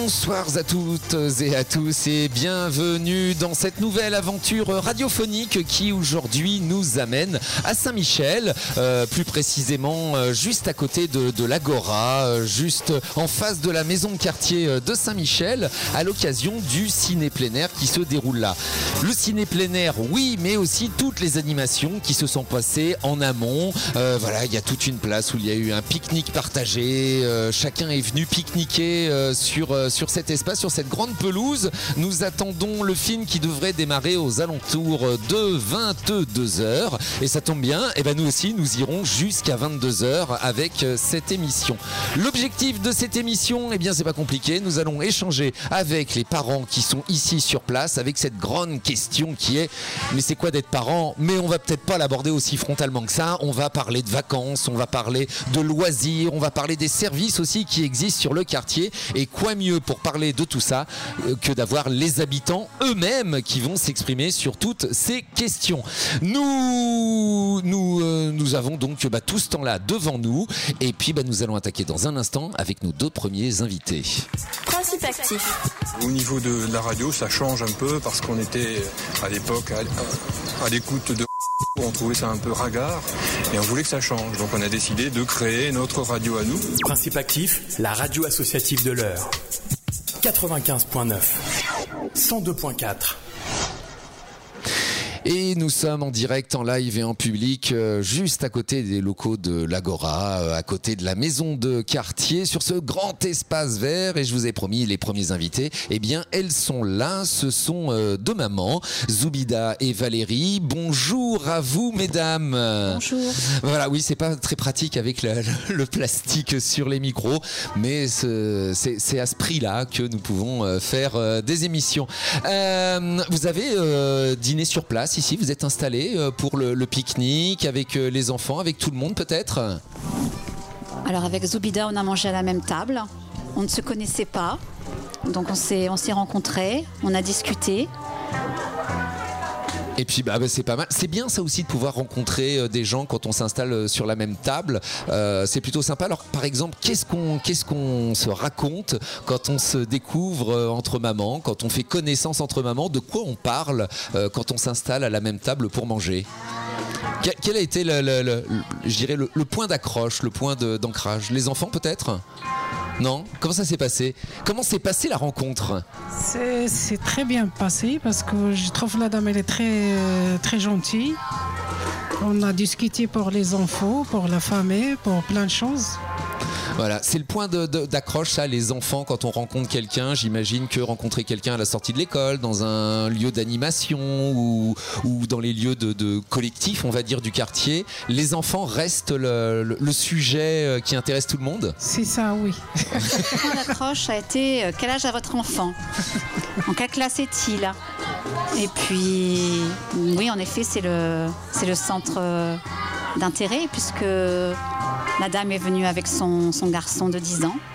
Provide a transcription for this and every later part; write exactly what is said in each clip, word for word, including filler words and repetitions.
Bonsoir à toutes et à tous et bienvenue dans cette nouvelle aventure radiophonique qui aujourd'hui nous amène à Saint-Michel, euh, plus précisément euh, juste à côté de, de l'Agora, euh, juste en face de la maison de quartier de Saint-Michel, à l'occasion du ciné plein air qui se déroule là. Le ciné plein air, oui, mais aussi toutes les animations qui se sont passées en amont. Euh, voilà, il y a toute une place où il y a eu un pique-nique partagé, euh, chacun est venu pique-niquer euh, sur, euh, sur cet espace, sur cette grande pelouse. Nous attendons le film qui devrait démarrer aux alentours de vingt-deux heures et ça tombe bien, et ben nous aussi nous irons jusqu'à vingt-deux heures avec euh, cette émission. L'objectif de cette émission, eh bien c'est pas compliqué, nous allons échanger avec les parents qui sont ici sur place avec cette grande question qui est mais c'est quoi d'être parent? Mais on va peut-être pas l'aborder aussi frontalement que ça, on va parler de vacances, on va parler de loisirs, on va parler des services aussi qui existent sur le quartier et quoi mieux pour parler de tout ça que d'avoir les habitants eux-mêmes qui vont s'exprimer sur toutes ces questions. Nous, nous, euh, nous avons donc bah, tout ce temps-là devant nous et puis bah, nous allons attaquer dans un instant avec nos deux premiers invités. Principe actif. Au niveau de la radio, ça change un peu parce qu'on était à l'époque à, à l'écoute de on trouvait ça un peu ringard et on voulait que ça change. Donc on a décidé de créer notre radio à nous. Principe actif, la radio associative de l'heure. quatre-vingt-quinze virgule neuf, cent deux virgule quatre. Et nous sommes en direct, en live et en public, euh, juste à côté des locaux de l'Agora, euh, à côté de la maison de quartier, sur ce grand espace vert. Et je vous ai promis, les premiers invités, eh bien, elles sont là. Ce sont euh, deux mamans, Zoubida et Valérie. Bonjour à vous, mesdames. Bonjour. Voilà, oui, c'est pas très pratique avec le, le plastique sur les micros, mais c'est, c'est à ce prix-là que nous pouvons euh, faire euh, des émissions. Euh, vous avez euh, dîné sur place ici, vous êtes installés pour le, le pique-nique avec les enfants, avec tout le monde peut-être? Alors avec Zoubida, on a mangé à la même table. On ne se connaissait pas, donc on s'est, on s'est rencontrés, on a discuté. Et puis bah, bah, c'est pas mal. C'est bien ça aussi de pouvoir rencontrer euh, des gens quand on s'installe euh, sur la même table. Euh, c'est plutôt sympa. Alors par exemple, qu'est-ce qu'on, qu'est-ce qu'on se raconte quand on se découvre euh, entre mamans, quand on fait connaissance entre mamans? De quoi on parle euh, quand on s'installe à la même table pour manger? Quel, quel a été le, le, le, le, je dirais le, le point d'accroche, le point de, d'ancrage? Les enfants peut-être? Non? Comment ça s'est passé? Comment s'est passée la rencontre? C'est, c'est très bien passé parce que je trouve la dame elle est très, très gentille. On a discuté pour les enfants, pour la famille, pour plein de choses. Voilà, c'est le point de, de, d'accroche, ça, les enfants, quand on rencontre quelqu'un. J'imagine que rencontrer quelqu'un à la sortie de l'école, dans un lieu d'animation ou, ou dans les lieux de, de collectif, on va dire, du quartier, les enfants restent le, le, le sujet qui intéresse tout le monde? C'est ça, oui. Le point d'accroche a été quel âge a votre enfant? En quelle classe est-il? Et puis, oui, en effet, c'est le, c'est le centre d'intérêt puisque la dame est venue avec son, son garçon de dix ans.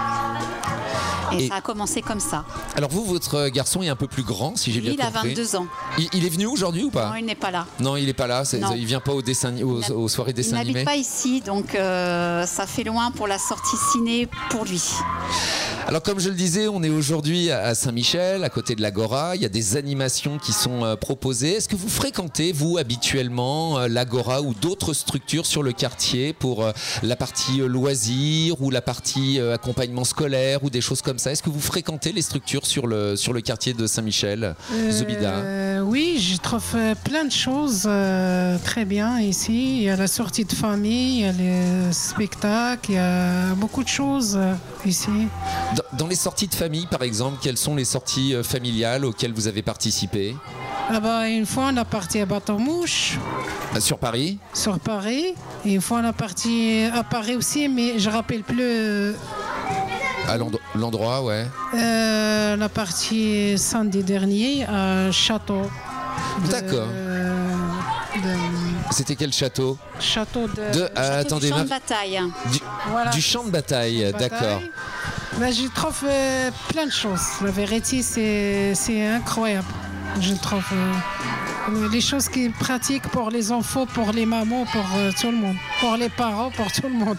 Et, et ça a commencé comme ça. Alors vous, votre garçon est un peu plus grand, si j'ai bien il compris. Il a vingt-deux ans. Il, il est venu aujourd'hui ou pas? Non, il n'est pas là. Non, il n'est pas là. C'est, il vient pas au dessin, aux, aux soirées dessins animés. Il n'habite pas ici, donc euh, ça fait loin pour la sortie ciné pour lui. Alors comme je le disais, on est aujourd'hui à Saint-Michel, à côté de l'Agora. Il y a des animations qui sont euh, proposées. Est-ce que vous fréquentez, vous, habituellement, euh, l'Agora ou d'autres structures sur le quartier pour euh, la partie euh, loisirs ou la partie euh, accompagnement scolaire ou des choses comme ça? Est-ce que vous fréquentez les structures sur le, sur le quartier de Saint-Michel, euh, Zoubida? Oui, je trouve plein de choses euh, très bien ici. Il y a la sortie de famille, il y a les spectacles, il y a beaucoup de choses euh, ici. Dans, dans les sorties de famille, par exemple, quelles sont les sorties euh, familiales auxquelles vous avez participé? Ah bah, une fois, on a parti à Bateau-Mouche. Ah, sur Paris? Sur Paris. Et une fois, on a parti à Paris aussi, mais je ne rappelle plus... Euh, à l'endro- l'endroit, ouais. Euh, la partie samedi dernier à Château. De, D'accord. De, C'était quel château? Château de... de euh, château attendez, du champ ma... de bataille. Du, voilà. du champ de bataille, champ de bataille. D'accord. Ben, je trouve euh, plein de choses. La vérité, c'est, c'est incroyable. Je trouve euh, les choses qu'ils pratiquent pour les enfants, pour les mamans, pour euh, tout le monde. Pour les parents, pour tout le monde.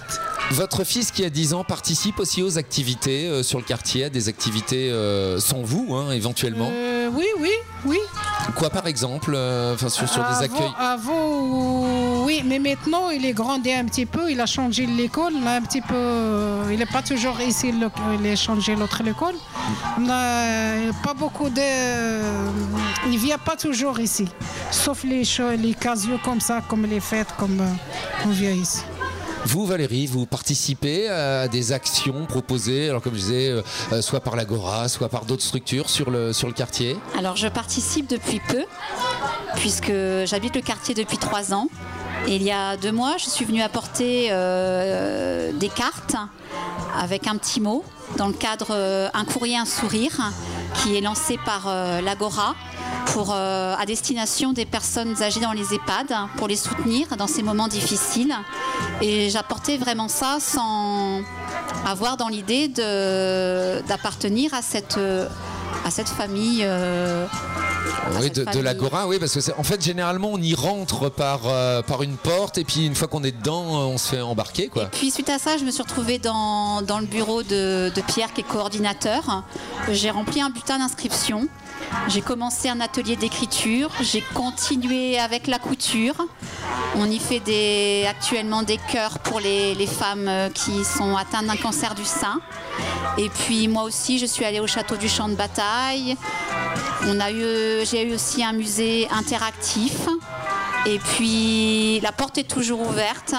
Votre fils qui a dix ans participe aussi aux activités euh, sur le quartier, à des activités euh, sans vous, hein, éventuellement euh, Oui, oui, oui. Quoi par exemple euh, enfin, sur, sur avant, des accueils Avant, oui, mais maintenant il est grandi un petit peu, il a changé l'école, là, un petit peu, il n'est pas toujours ici, il a changé l'autre école. On a pas beaucoup de... Il ne vient pas toujours ici, sauf les, les casios comme ça, comme les fêtes, comme on vient ici. Vous, Valérie, vous participez à des actions proposées, alors comme je disais, euh, soit par l'Agora, soit par d'autres structures sur le, sur le quartier? Alors je participe depuis peu, puisque j'habite le quartier depuis trois ans. Et il y a deux mois, je suis venue apporter euh, des cartes avec un petit mot dans le cadre euh, Un courrier, un sourire, qui est lancé par euh, l'Agora pour, euh, à destination des personnes âgées dans les EHPAD, pour les soutenir dans ces moments difficiles. Et j'apportais vraiment ça sans avoir dans l'idée de, d'appartenir à cette, à cette famille. Euh, Oui, de, de l'Agora, oui, parce que c'est, en fait, généralement, on y rentre par, euh, par une porte, et puis une fois qu'on est dedans, on se fait embarquer, quoi. Et puis, suite à ça, je me suis retrouvée dans, dans le bureau de, de Pierre, qui est coordinateur. J'ai rempli un bulletin d'inscription. J'ai commencé un atelier d'écriture. J'ai continué avec la couture. On y fait des, actuellement des chœurs pour les, les femmes qui sont atteintes d'un cancer du sein. Et puis, moi aussi, je suis allée au château du Champ de Bataille. On a eu, j'ai eu aussi un musée interactif. Et puis, la porte est toujours ouverte.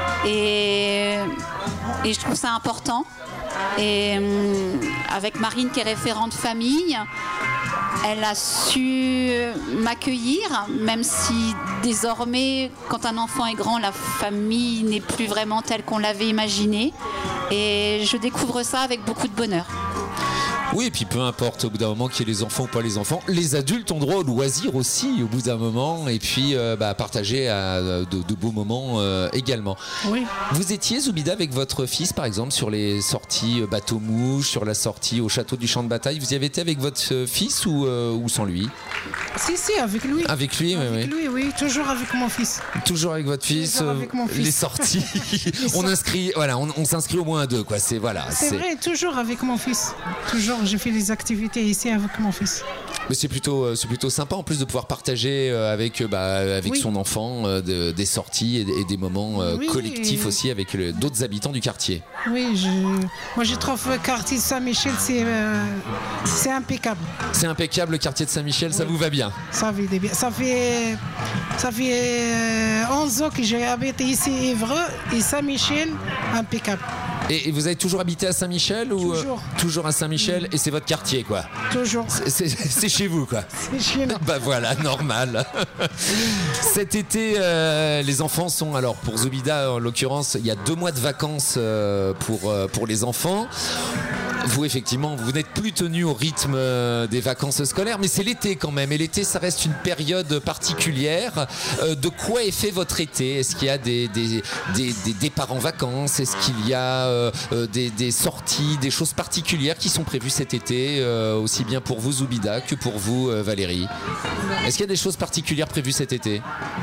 Et, et je trouve ça important. Et avec Marine, qui est référente famille, elle a su m'accueillir, même si désormais, quand un enfant est grand, la famille n'est plus vraiment telle qu'on l'avait imaginée. Et je découvre ça avec beaucoup de bonheur. Oui, et puis peu importe au bout d'un moment qu'il y ait les enfants ou pas les enfants, les adultes ont droit au loisir aussi au bout d'un moment, et puis euh, bah, partager à, de, de beaux moments euh, également. Oui. Vous étiez, Zoubida, avec votre fils par exemple sur les sorties bateau-mouche, sur la sortie au château du Champ de Bataille, vous y avez été avec votre fils ou, euh, ou sans lui? Si, si, avec lui. Avec lui, oui, Avec oui. lui, oui, toujours avec mon fils. Toujours avec votre fils, Toujours avec mon fils. les sorties. Les on sorties. inscrit, voilà, on, on s'inscrit au moins à deux, quoi. C'est voilà. C'est, c'est... vrai, toujours avec mon fils. Toujours, j'ai fait des activités ici avec mon fils. Mais c'est plutôt, c'est plutôt sympa en plus de pouvoir partager avec, bah, avec Oui. son enfant euh, de, des sorties et, et des moments euh, Oui, collectifs et... aussi avec le, d'autres habitants du quartier. Oui, je... moi je trouve le quartier de Saint-Michel, c'est, euh, c'est impeccable. C'est impeccable le quartier de Saint-Michel, oui. Ça vous va bien? Ça fait, bien. Ça fait, ça fait euh, onze ans que j'ai habité ici à Évreux et Saint-Michel, impeccable. Et, et vous avez toujours habité à Saint-Michel ou Toujours. euh, toujours à Saint-Michel, et c'est votre quartier, quoi? Toujours. C'est, c'est, c'est chez vous, quoi. C'est chez nous. Bah voilà, normal. Cet été, euh, les enfants sont, alors pour Zoubida en l'occurrence, il y a deux mois de vacances euh, pour, euh, pour les enfants. Vous, effectivement, vous n'êtes plus tenu au rythme euh, des vacances scolaires, mais c'est l'été quand même. Et l'été, ça reste une période particulière. Euh, de quoi est fait votre été? Est-ce qu'il y a des, des, des, des départs en vacances? Est-ce qu'il y a euh, des, des sorties, des choses particulières qui sont prévues cet été, euh, aussi bien pour vous, Zoubida, que pour vous, euh, Valérie? Est-ce qu'il y a des choses particulières prévues cet été?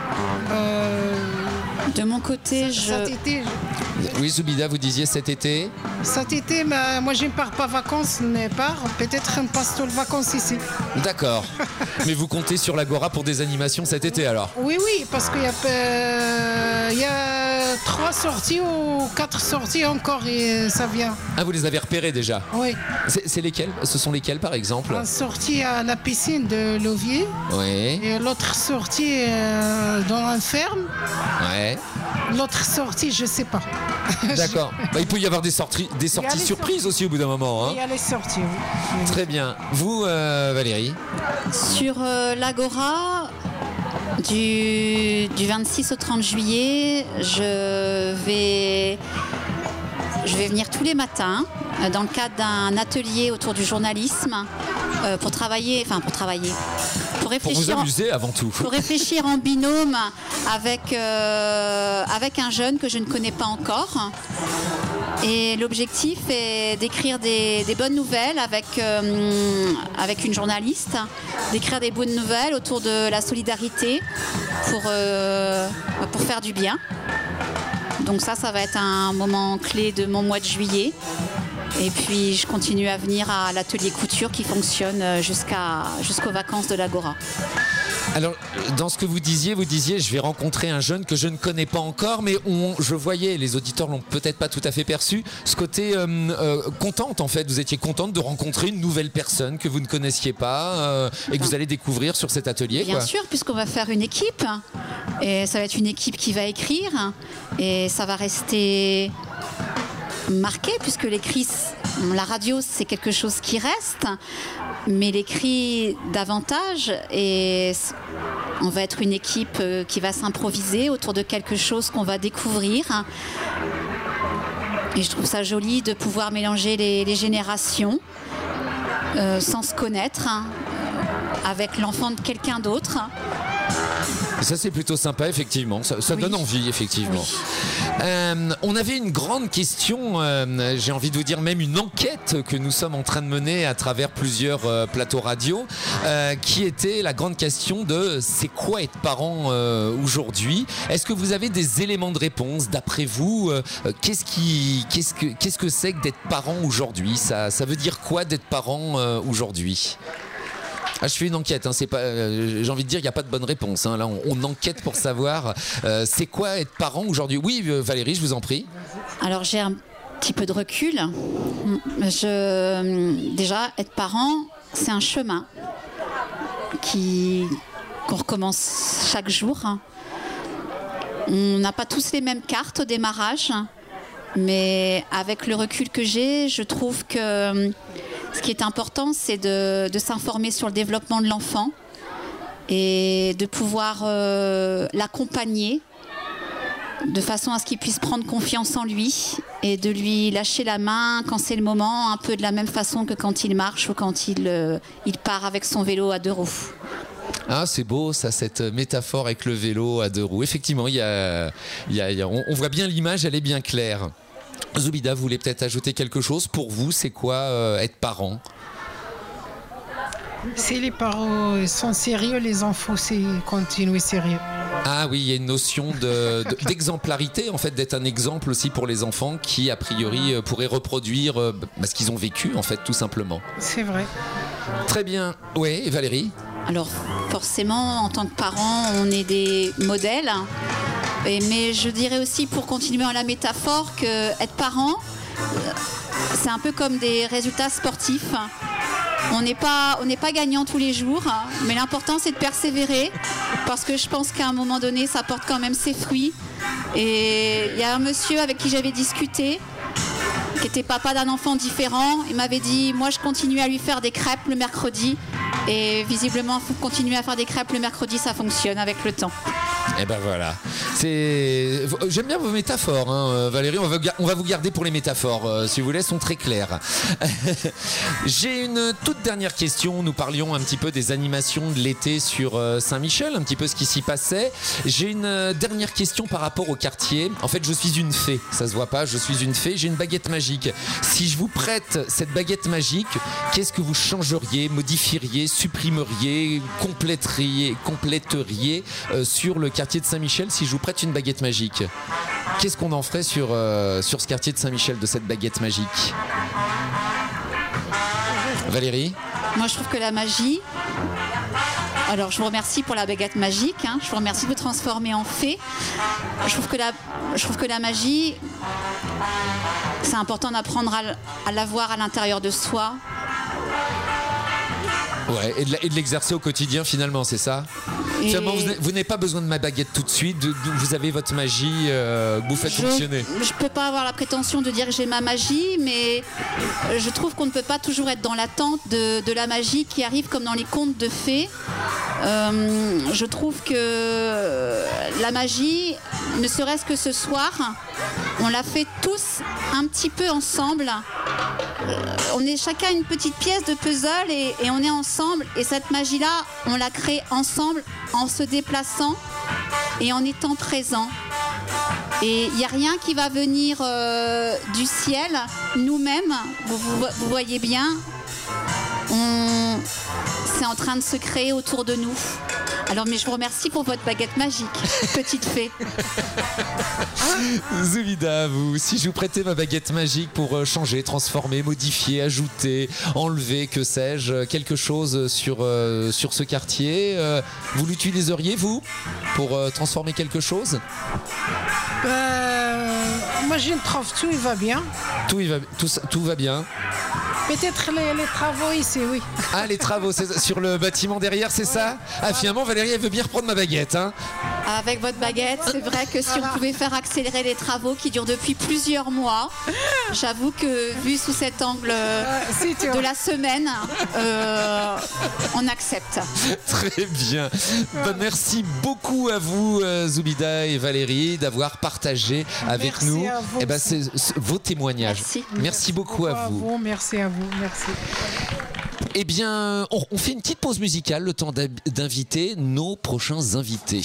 Euh, De mon côté, je... Cet été, Oui, Zoubida, vous disiez cet été? cet été bah, moi je ne pars pas vacances, mais pars. Peut-être on passe toutes les vacances ici. D'accord. Mais vous comptez sur l'Agora pour des animations cet été alors? Oui, oui, parce qu'il y a, euh, il y a trois sorties ou quatre sorties encore et ça vient. Ah, vous les avez repérées déjà? Oui. C'est, c'est lesquelles? Ce sont lesquelles par exemple? Une sortie à la piscine de Lovier Oui. et l'autre sortie euh, dans la ferme. Ouais. L'autre sortie, je ne sais pas. D'accord. Bah, il peut y avoir des sorties, des sorties les surprises sorties. aussi au bout d'un moment. Hein. Il y a les sorties, oui. Très bien. Vous, euh, Valérie? Sur euh, l'Agora, du, du vingt-six au trente juillet, je vais, je vais venir tous les matins euh, dans le cadre d'un atelier autour du journalisme euh, pour travailler, enfin pour travailler, pour Pour réfléchir, vous amuser avant tout. pour réfléchir en binôme avec, euh, avec un jeune que je ne connais pas encore. Et l'objectif est d'écrire des, des bonnes nouvelles avec, euh, avec une journaliste, d'écrire des bonnes nouvelles autour de la solidarité pour, euh, pour faire du bien. Donc ça, ça va être un moment clé de mon mois de juillet. Et puis je continue à venir à l'atelier couture qui fonctionne jusqu'à, jusqu'aux vacances de l'Agora. Alors, dans ce que vous disiez, vous disiez, je vais rencontrer un jeune que je ne connais pas encore, mais on, je voyais, les auditeurs l'ont peut-être pas tout à fait perçu, ce côté euh, euh, contente en fait. Vous étiez contente de rencontrer une nouvelle personne que vous ne connaissiez pas euh, et que vous allez découvrir sur cet atelier. Bien quoi. sûr, puisqu'on va faire une équipe, et ça va être une équipe qui va écrire, et ça va rester marqué, puisque l'écrit, la radio, c'est quelque chose qui reste, mais l'écrit davantage, et on va être une équipe qui va s'improviser autour de quelque chose qu'on va découvrir. Et je trouve ça joli de pouvoir mélanger les, les générations euh, sans se connaître, hein, avec l'enfant de quelqu'un d'autre. Ça c'est plutôt sympa effectivement, ça, ça oui. donne envie effectivement. Oui. Euh, on avait une grande question, euh, j'ai envie de vous dire même une enquête que nous sommes en train de mener à travers plusieurs euh, plateaux radio, euh, qui était la grande question de c'est quoi être parent euh, aujourd'hui. Est-ce que vous avez des éléments de réponse d'après vous? euh, qu'est-ce, qui, qu'est-ce, que, qu'est-ce que c'est que d'être parent aujourd'hui? ça, ça veut dire quoi d'être parent euh, aujourd'hui? Ah, je fais une enquête, hein, c'est pas, euh, j'ai envie de dire, il n'y a pas de bonne réponse. Hein, là, on, on enquête pour savoir euh, c'est quoi être parent aujourd'hui. Oui, euh, Valérie, je vous en prie. Alors, j'ai un petit peu de recul. Je, déjà, être parent, c'est un chemin qui, qu'on recommence chaque jour. On n'a pas tous les mêmes cartes au démarrage, mais avec le recul que j'ai, je trouve que ce qui est important, c'est de, de s'informer sur le développement de l'enfant et de pouvoir euh, l'accompagner de façon à ce qu'il puisse prendre confiance en lui et de lui lâcher la main quand c'est le moment, un peu de la même façon que quand il marche ou quand il, euh, il part avec son vélo à deux roues. Ah, c'est beau ça, cette métaphore avec le vélo à deux roues. Effectivement, il y a, il y a, il y a, on, on voit bien l'image, elle est bien claire. Zoubida, vous voulez peut-être ajouter quelque chose? Pour vous, c'est quoi euh, être parent? Si les parents sont sérieux, les enfants c'est continuer sérieux. Ah oui, il y a une notion de, de, d'exemplarité, en fait, d'être un exemple aussi pour les enfants qui, a priori, euh, pourraient reproduire euh, bah, ce qu'ils ont vécu, en fait, tout simplement. C'est vrai. Très bien. Oui, Valérie? Alors, forcément, en tant que parents, on est des modèles. Et, mais je dirais aussi, pour continuer à la métaphore, qu'être parent, c'est un peu comme des résultats sportifs. On n'est pas, on n'est pas gagnant tous les jours, mais l'important c'est de persévérer, parce que je pense qu'à un moment donné, ça porte quand même ses fruits. Et il y a un monsieur avec qui j'avais discuté, qui était papa d'un enfant différent. Il m'avait dit, moi je continue à lui faire des crêpes le mercredi, et visiblement, il faut continuer à faire des crêpes le mercredi, ça fonctionne avec le temps. Et ben voilà. C'est... J'aime bien vos métaphores, hein, Valérie. On va, on va vous garder pour les métaphores, euh, si vous voulez, elles sont très claires. J'ai une toute dernière question. Nous parlions un petit peu des animations de l'été sur euh, Saint-Michel, un petit peu ce qui s'y passait. J'ai une euh, dernière question par rapport au quartier. En fait, je suis une fée. Ça se voit pas, je suis une fée. J'ai une baguette magique. Si je vous prête cette baguette magique, qu'est-ce que vous changeriez, modifieriez, supprimeriez, compléteriez, compléteriez euh, sur le quartier de Saint-Michel si je vous prête une baguette magique? Qu'est-ce qu'on en ferait sur, euh, sur ce quartier de Saint-Michel de cette baguette magique? Valérie? Moi, je trouve que la magie... Alors, je vous remercie pour la baguette magique. Hein. Je vous remercie de vous transformer en fée. Je trouve que la, je trouve que la magie, c'est important d'apprendre à, à la voir à l'intérieur de soi. Ouais, et de, et de l'exercer au quotidien finalement, c'est ça? Et finalement, vous, vous n'avez pas besoin de ma baguette tout de suite, de, de, vous avez votre magie, euh, vous faites je, fonctionner. Je ne peux pas avoir la prétention de dire que j'ai ma magie, mais je trouve qu'on ne peut pas toujours être dans l'attente de, de la magie qui arrive comme dans les contes de fées. Euh, je trouve que la magie, ne serait-ce que ce soir, on l'a fait tous un petit peu ensemble. On est chacun une petite pièce de puzzle et, et on est ensemble. Et cette magie-là, on l'a créée ensemble en se déplaçant et en étant présent. Et il n'y a rien qui va venir euh, du ciel. Nous-mêmes, vous, vous, vous voyez bien, on, c'est en train de se créer autour de nous. Alors, mais je vous remercie pour votre baguette magique, petite fée. Zoubida, vous, si je vous prêtais ma baguette magique pour changer, transformer, modifier, ajouter, enlever, que sais-je, quelque chose sur, euh, sur ce quartier, euh, vous l'utiliseriez, vous, pour euh, transformer quelque chose? Euh, moi, je trouve tout, il va bien. Tout, il va, tout, tout va bien. Peut-être les, les travaux ici, oui. Ah, les travaux, c'est sur le bâtiment derrière, c'est ça? Ah, finalement, Valérie, elle veut bien reprendre ma baguette, hein? Avec votre baguette, c'est vrai que si on pouvait faire accélérer les travaux qui durent depuis plusieurs mois, j'avoue que vu sous cet angle de la semaine, euh, on accepte. Très bien. Bah, merci beaucoup à vous, euh, Zoubida et Valérie, d'avoir partagé avec merci nous à vous eh ben, c'est, c'est, vos témoignages. Merci. Merci, merci beaucoup à vous. à vous. Merci à vous. Merci. Eh bien, on, on fait une petite pause musicale, le temps d'inviter nos prochains invités.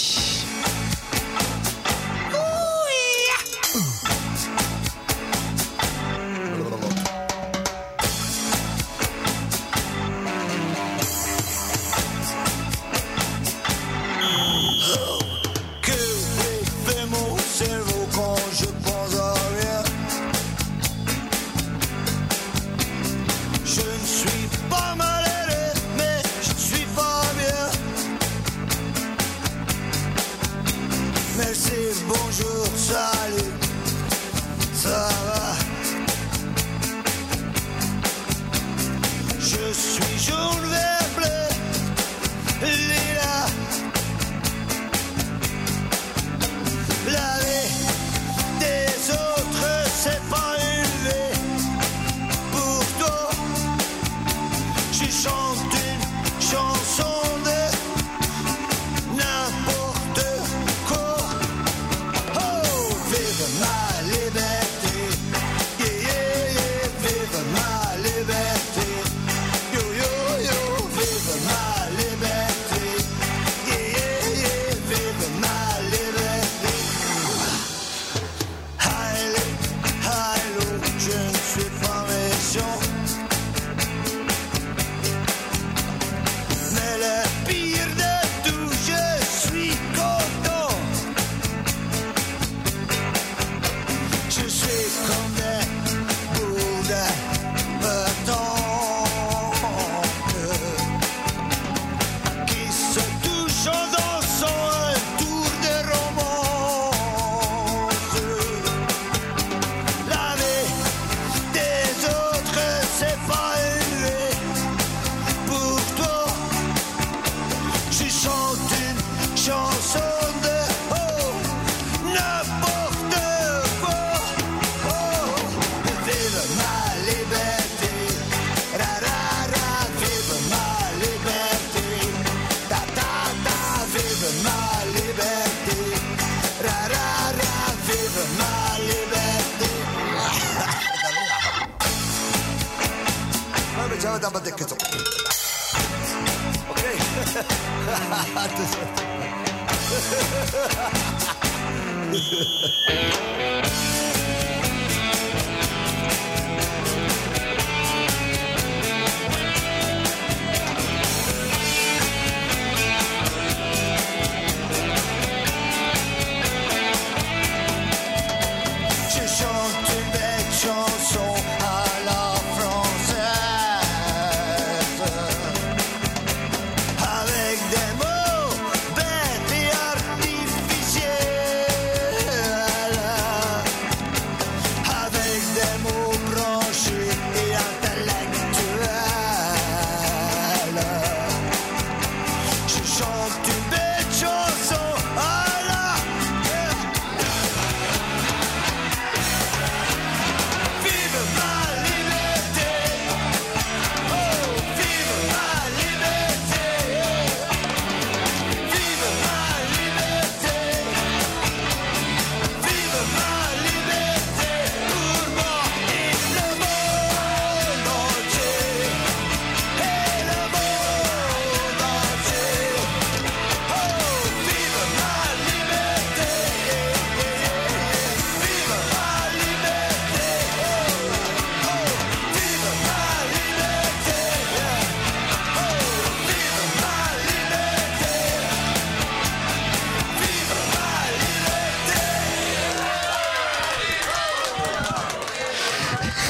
Bête et artificielle.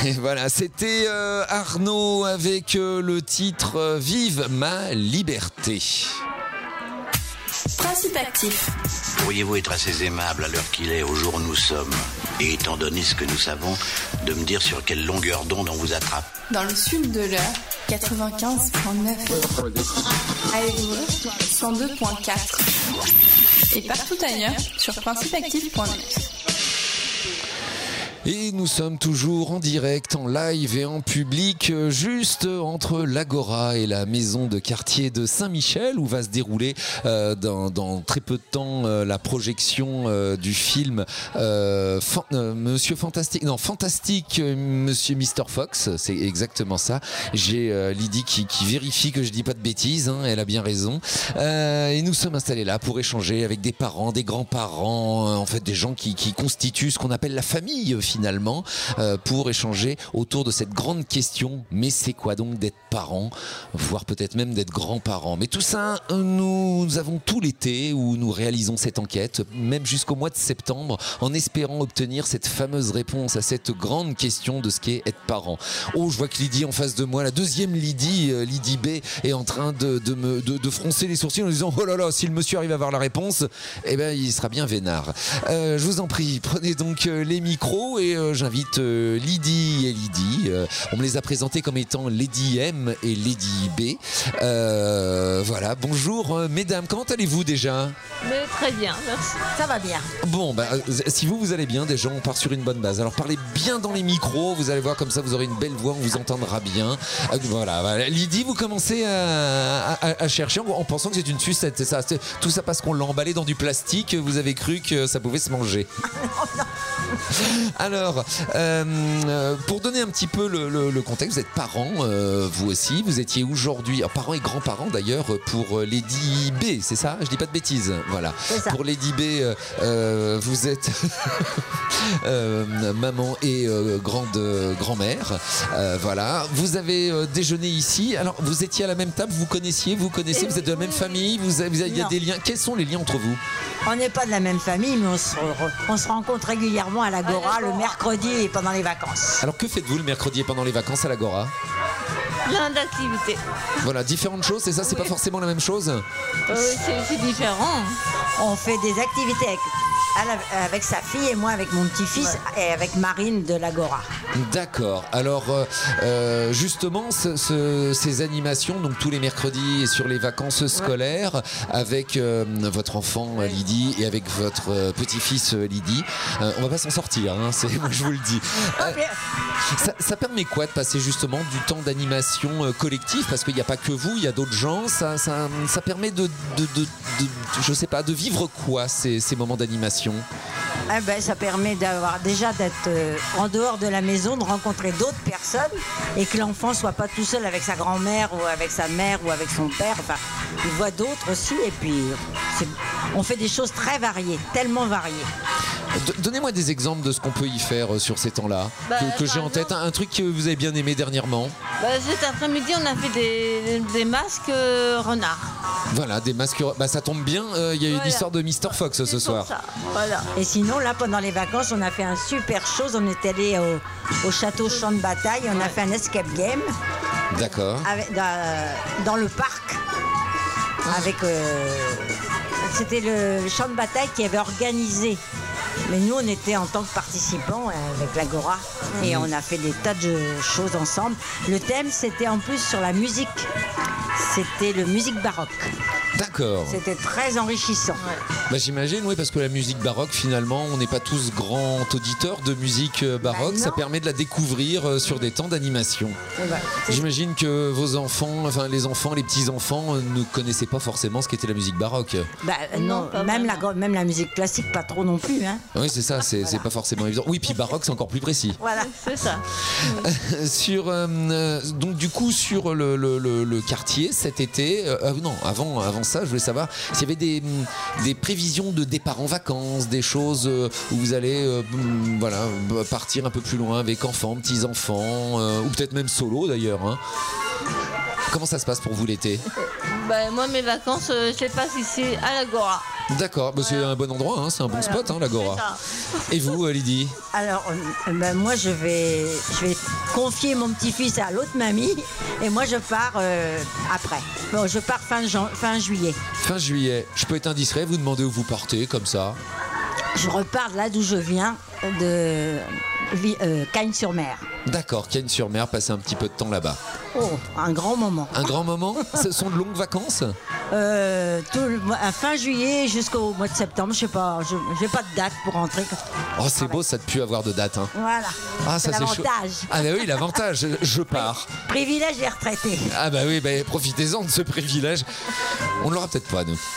Et voilà, c'était euh, Arnaud avec euh, le titre euh, Vive ma liberté. Principe actif. Pourriez-vous être assez aimable à l'heure qu'il est, au jour où nous sommes, et étant donné ce que nous savons, de me dire sur quelle longueur d'onde on vous attrape? Dans le sud de l'heure, quatre-vingt-quinze virgule neuf. À Évreux, cent deux virgule quatre. Et partout ailleurs, sur principe actif point net. Et nous sommes toujours en direct, en live et en public, juste entre l'Agora et la maison de quartier de Saint-Michel, où va se dérouler euh, dans, dans très peu de temps euh, la projection euh, du film euh, Fan- euh, Monsieur Fantastique, non Fantastique euh, Monsieur Mister Fox, c'est exactement ça. J'ai euh, Lydie qui, qui vérifie que je dis pas de bêtises, hein, elle a bien raison. Euh, et nous sommes installés là pour échanger avec des parents, des grands-parents, euh, en fait des gens qui, qui constituent ce qu'on appelle la famille finalement. finalement, euh, pour échanger autour de cette grande question, mais c'est quoi donc d'être parent, voire peut-être même d'être grands-parents. Mais tout ça, nous, nous avons tout l'été où nous réalisons cette enquête, même jusqu'au mois de septembre, en espérant obtenir cette fameuse réponse à cette grande question de ce qu'est être parent. Oh, je vois que Lydie en face de moi, la deuxième Lydie, euh, Lydie B, est en train de, de, me, de, de froncer les sourcils en disant « Oh là là, si le monsieur arrive à avoir la réponse, eh ben, il sera bien vénard. Euh, » Je vous en prie, prenez donc euh, les micros et euh, j'invite euh, Lydie et Lydie. Euh, on me les a présentés comme étant Lady M et Lady B. Euh, voilà, bonjour euh, mesdames, comment allez-vous déjà ? Mais très bien, merci. Ça va bien. Bon, bah, euh, si vous, vous allez bien, déjà on part sur une bonne base. Alors parlez bien dans les micros, vous allez voir comme ça vous aurez une belle voix, on vous entendra bien. Euh, voilà, voilà. Lydie, vous commencez à, à, à chercher en, en pensant que c'est une sucette, c'est ça. C'est, tout ça parce qu'on l'a emballé dans du plastique, vous avez cru que ça pouvait se manger. Alors, euh, pour donner un petit peu le, le, le contexte, vous êtes parents, euh, vous aussi, vous étiez aujourd'hui, alors, parents et grands-parents d'ailleurs, pour Lady B, c'est ça ? Je dis pas de bêtises, voilà. Pour Lady B, euh, euh, vous êtes euh, maman et euh, grande euh, grand-mère, euh, voilà. Vous avez euh, déjeuné ici, alors vous étiez à la même table, vous connaissiez, vous connaissez, vous êtes de la même famille, vous avez, vous avez, il y a des liens. Quels sont les liens entre vous ? On n'est pas de la même famille, mais on se, on se rencontre régulièrement à l'Agora le mercredi et pendant les vacances. Alors que faites-vous le mercredi et pendant les vacances à l'Agora ? Plein d'activités. Voilà, différentes choses, c'est ça, c'est Oui. pas forcément la même chose ? Euh, c'est, c'est différent. On fait des activités avec, à la- avec sa fille et moi avec mon petit-fils et avec Marine de l'Agora. D'accord. Alors, euh, euh, justement, ce- ce- ces animations, donc tous les mercredis sur les vacances scolaires, avec euh, votre enfant euh, Lydie et avec votre euh, petit-fils euh, Lydie, euh, on va pas s'en sortir, hein, c'est, moi je vous le dis. Euh, ça, ça permet quoi de passer justement du temps d'animation euh, collectif, parce qu'il n'y a pas que vous, il y a d'autres gens, ça, ça, ça permet de, de, de, de- je sais pas, de vivre quoi ces, ces moments d'animation ? Eh ben, ça permet d'avoir déjà d'être euh, en dehors de la maison, de rencontrer d'autres personnes et que l'enfant soit pas tout seul avec sa grand-mère ou avec sa mère ou avec son père. Enfin, il voit d'autres aussi et puis c'est- on fait des choses très variées, tellement variées. D- Donnez-moi des exemples de ce qu'on peut y faire euh, sur ces temps-là, Bah, que, que par j'ai en tête. Un, un truc que vous avez bien aimé dernièrement. Bah, cet après-midi, on a fait des, des masques euh, renards. Voilà, des masques. Bah, ça tombe bien, euh, il y a eu Voilà. l'histoire de Mister Fox ce C'est soir. pour ça. Voilà. Et sinon, là, pendant les vacances, on a fait un super chose. On est allé au, au château Champ de Bataille. On a fait un escape game D'accord. avec- dans, dans le parc. Avec, euh, c'était le Champ de Bataille qui avait organisé. Mais nous, on était en tant que participants euh, avec l'Agora. Et on a fait des tas de choses ensemble. Le thème, c'était en plus sur la musique. C'était le musique baroque. D'accord. C'était très enrichissant. Bah, j'imagine, oui, parce que la musique baroque, finalement, on n'est pas tous grands auditeurs de musique euh, baroque. Bah, ça non. permet de la découvrir euh, sur des temps d'animation. Et voilà. C'est- J'imagine que vos enfants, enfin les enfants, les petits-enfants, euh, ne connaissaient pas forcément ce qu'était la musique baroque. Bah, non, Non, pas même, la, vraiment. même la musique classique, pas trop non plus. Hein. Oui, c'est ça, c'est, c'est pas forcément évident. Oui, puis baroque, c'est encore plus précis. Voilà. C'est ça. Sur euh, euh, donc du coup sur le, le- le- le quartier cet été, euh, euh, non avant avant ça, je voulais savoir s'il y avait des, hum, des prévisions de départ en vacances, des choses euh, où vous allez euh, hum, voilà b- partir un peu plus loin avec enfants, petits enfants, euh, ou peut-être même solo d'ailleurs. Hein. Comment ça se passe pour vous l'été ? Bah, moi, mes vacances, euh, je les passe ici à l'Agora. D'accord, bah, c'est un bon endroit, hein, c'est un bon Voilà. spot, hein, l'Agora. Et vous, euh, Lydie? Alors, euh, ben, moi, je vais, je vais confier mon petit-fils à l'autre mamie et moi, je pars euh, après. Bon, je pars fin, jan- fin juillet. Fin juillet. Je peux être indiscret, vous demandez où vous partez, comme ça? Je repars de là d'où je viens, de Vi- euh, Cagnes-sur-Mer. D'accord, Cagnes-sur-Mer, passer un petit peu de temps là-bas. Oh, un grand moment. Un grand moment? Ce sont de longues vacances? Euh, tout le mois- à fin juillet jusqu'au mois de septembre, je sais pas, je j'ai pas de date pour rentrer. Oh, c'est beau ça de plus avoir de date. Hein. Voilà. Ah, c'est ça c'est chaud. l'avantage. Ah bah oui, l'avantage, je pars. Privilège des retraités. Ah bah oui, bah, profitez-en de ce privilège. On ne l'aura peut-être pas, nous.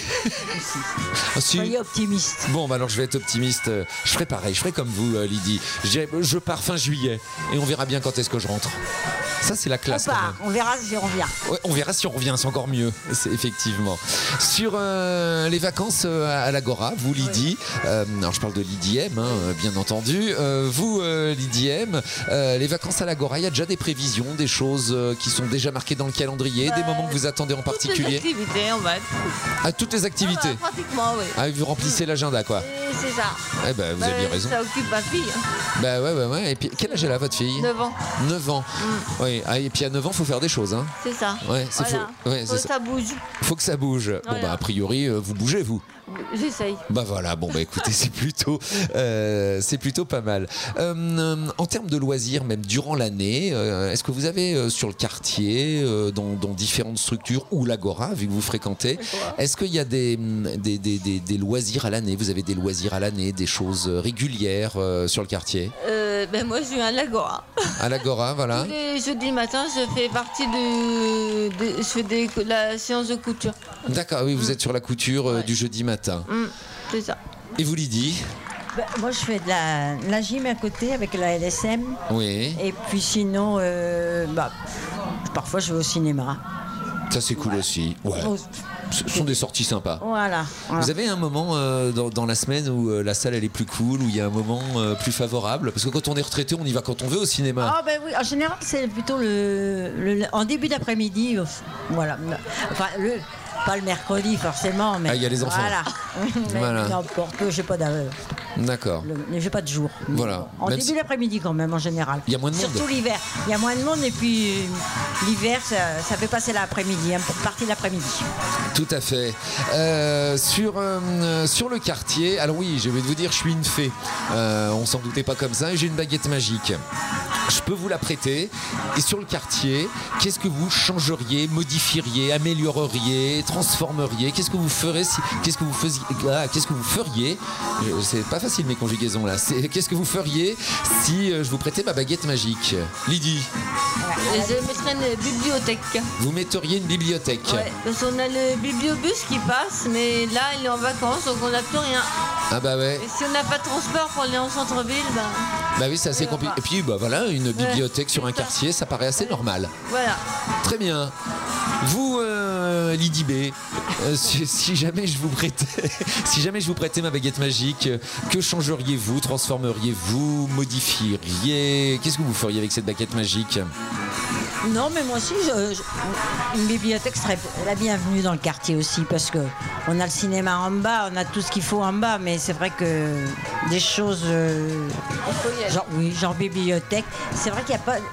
Ah, si. Soyez optimiste. Bon, bah alors je vais être optimiste. Je ferai pareil, je ferai comme vous, euh, Lydie. Je dirais, je pars fin juillet et on verra bien quand est-ce que je rentre. Ça, c'est la classe. On quand part, même. on verra si on revient. Ouais, on verra si on revient, c'est encore mieux, c'est effectivement. Sur euh, les vacances euh, à l'Agora, vous Lydie, euh, alors je parle de Lydie M, hein, bien entendu. Euh, vous euh, Lydie M, euh, les vacances à l'Agora, il y a déjà des prévisions, des choses euh, qui sont déjà marquées dans le calendrier, des moments que vous attendez en Toutes les particulier? activités, on va être. À toutes les activités. Ah bah, pratiquement, oui. Ah, vous remplissez l'agenda, quoi. Et c'est ça. Eh ben, vous Bah, avez bien raison. Ça occupe ma fille. Bah ouais, ouais, ouais. Et puis, quel âge elle a, votre fille? neuf ans. neuf ans. Oui. Ah, et puis à neuf ans, faut faire des choses, hein. C'est ça. Ouais, c'est Voilà. faux. Ouais, Faut c'est que ça. ça bouge. Faut que ça bouge. Bon, Voilà. bah, a priori, euh, vous bougez, vous. J'essaye. Bah voilà, bon bah écoutez, c'est plutôt, euh, c'est plutôt pas mal. Euh, euh, en termes de loisirs, même durant l'année, euh, est-ce que vous avez euh, sur le quartier, euh, dans, dans différentes structures, ou l'Agora, vu que vous fréquentez, est-ce qu'il y a des, des, des, des, des loisirs à l'année? Vous avez des loisirs à l'année, des choses régulières euh, sur le quartier? Euh, ben moi, je suis à l'Agora. À l'Agora, voilà. Tous les jeudis matin, je fais partie de, de- je fais des, la séance de couture. D'accord, oui, vous êtes sur la couture euh, du jeudi matin. Mm, c'est ça. Et vous, Lydie? Ben, moi, je fais de la, la gym à côté avec la L S M. Oui. Et puis sinon, euh, bah, parfois, je vais au cinéma. Ça, c'est cool aussi. Ouais. Oh, Ce sont des sorties sympas. Voilà. voilà. Vous avez un moment euh, dans, dans la semaine où euh, la salle elle est plus cool, où il y a un moment euh, plus favorable? Parce que quand on est retraité, on y va quand on veut au cinéma. Ah ben oui, en général, c'est plutôt le, le- en début d'après-midi. euh, Voilà. Enfin, le, pas le mercredi forcément, mais Ah, il y a les enfants. Voilà. Mais Voilà. n'importe peu, j'ai pas d'heure. D'accord. Le- J'ai pas de jour. Voilà. En Même début si- d'après-midi quand même en général. Il y a moins de monde. Surtout l'hiver. Il y a moins de monde et puis euh, l'hiver ça, ça fait passer l'après-midi, une partie de l'après-midi. Tout à fait. Euh, sur, euh, sur le quartier, alors oui, je vais vous dire, je suis une fée. Euh, on s'en doutait pas comme ça, et j'ai une baguette magique. Je peux vous la prêter. Et sur le quartier, qu'est-ce que vous changeriez, modifieriez, amélioreriez, transformeriez? Qu'est-ce que vous ferez si, qu'est-ce que vous faisiez, ah, qu'est-ce que vous feriez? Je- C'est pas facile mes conjugaisons là. C'est qu'est-ce que vous feriez si euh, je vous prêtais ma baguette magique? Lydie, Et je mettrai une bibliothèque. vous metteriez une bibliothèque. Ouais, parce qu'on a le bibliobus qui passe, mais là, il est en vacances, donc on n'a plus rien. Ah bah ouais. Et si on n'a pas de transport pour aller en centre-ville, ben Bah oui, c'est assez Oui, on compliqué. va. Et puis bah voilà, une bibliothèque sur un c'est ça. quartier, ça paraît assez normal. voilà. Très bien. Vous, euh, Lydie B, euh, si, si jamais je vous prêtais, si jamais je vous prêtais ma baguette magique, euh, que changeriez-vous, transformeriez-vous, modifieriez? Qu'est-ce que vous feriez avec cette baguette magique? Non, mais moi aussi, je- je- une bibliothèque serait la bienvenue dans le quartier aussi, parce que on a le cinéma en bas, on a tout ce qu'il faut en bas, mais c'est vrai que des choses, euh, Il faut y aller. genre oui, genre bibliothèque, c'est vrai qu'il n'y a pas.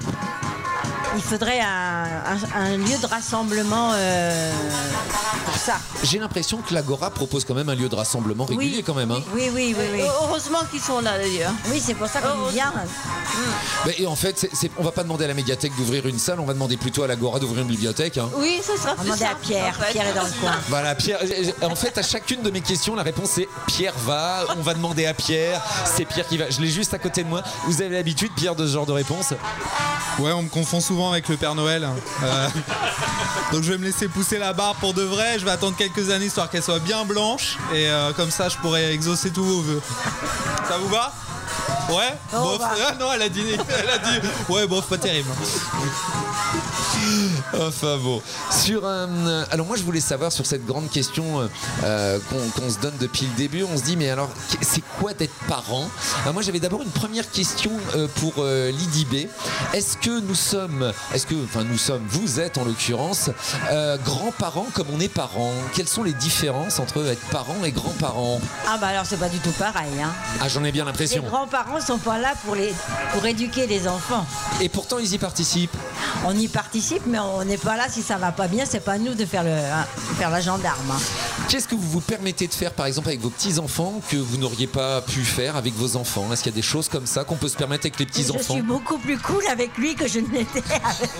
Il faudrait un, un- un lieu de rassemblement euh, pour ça. J'ai l'impression que l'Agora propose quand même un lieu de rassemblement régulier Oui. quand même. Hein. Oui, oui, oui, oui. Heureusement qu'ils sont là d'ailleurs. Oui, c'est pour ça qu'on vient. Mais, et en fait, c'est, c'est- on va pas demander à la médiathèque d'ouvrir une salle, on va demander plutôt à l'Agora d'ouvrir une bibliothèque. Hein. Oui, ça sera On va plus demander à simple, Pierre. en fait. Pierre est dans le coin. Voilà, Pierre. En fait, à chacune de mes questions, la réponse est Pierre va. On va demander à Pierre. C'est Pierre qui va. Je l'ai juste à côté de moi. Vous avez l'habitude, Pierre, de ce genre de réponse? Ouais, on me confond souvent avec le Père Noël. Euh, donc je vais me laisser pousser la barbe pour de vrai. Je vais attendre quelques années histoire qu'elle soit bien blanche. Et euh, comme ça, je pourrai exaucer tous vos vœux. Ça vous va? Ouais. Oh, Bof. bah. Ah non, elle a dit, elle a dit. Ouais, bof, pas terrible. Enfin bon, sur un. Alors moi je voulais savoir sur cette grande question euh, qu'on, qu'on se donne depuis le début. On se dit mais alors c'est quoi d'être parent? Alors moi j'avais d'abord une première question euh, pour euh, Lydie B. Est-ce que nous sommes, est-ce que, enfin nous sommes, vous êtes en l'occurrence euh, grands-parents comme on est parents? Quelles sont les différences entre être parent et grands-parents? Ah bah alors c'est pas du tout pareil. Hein. Ah j'en ai bien l'impression. Les grands-parents sont pas là pour les pour éduquer les enfants. Et pourtant ils y participent. On y participe, mais on n'est pas là si ça va pas bien. C'est pas à nous de faire le hein, faire la gendarme. Hein. Qu'est-ce que vous vous permettez de faire, par exemple, avec vos petits-enfants que vous n'auriez pas pu faire avec vos enfants? Est-ce qu'il y a des choses comme ça qu'on peut se permettre avec les petits-enfants? Je suis beaucoup plus cool avec lui que je ne l'étais avec...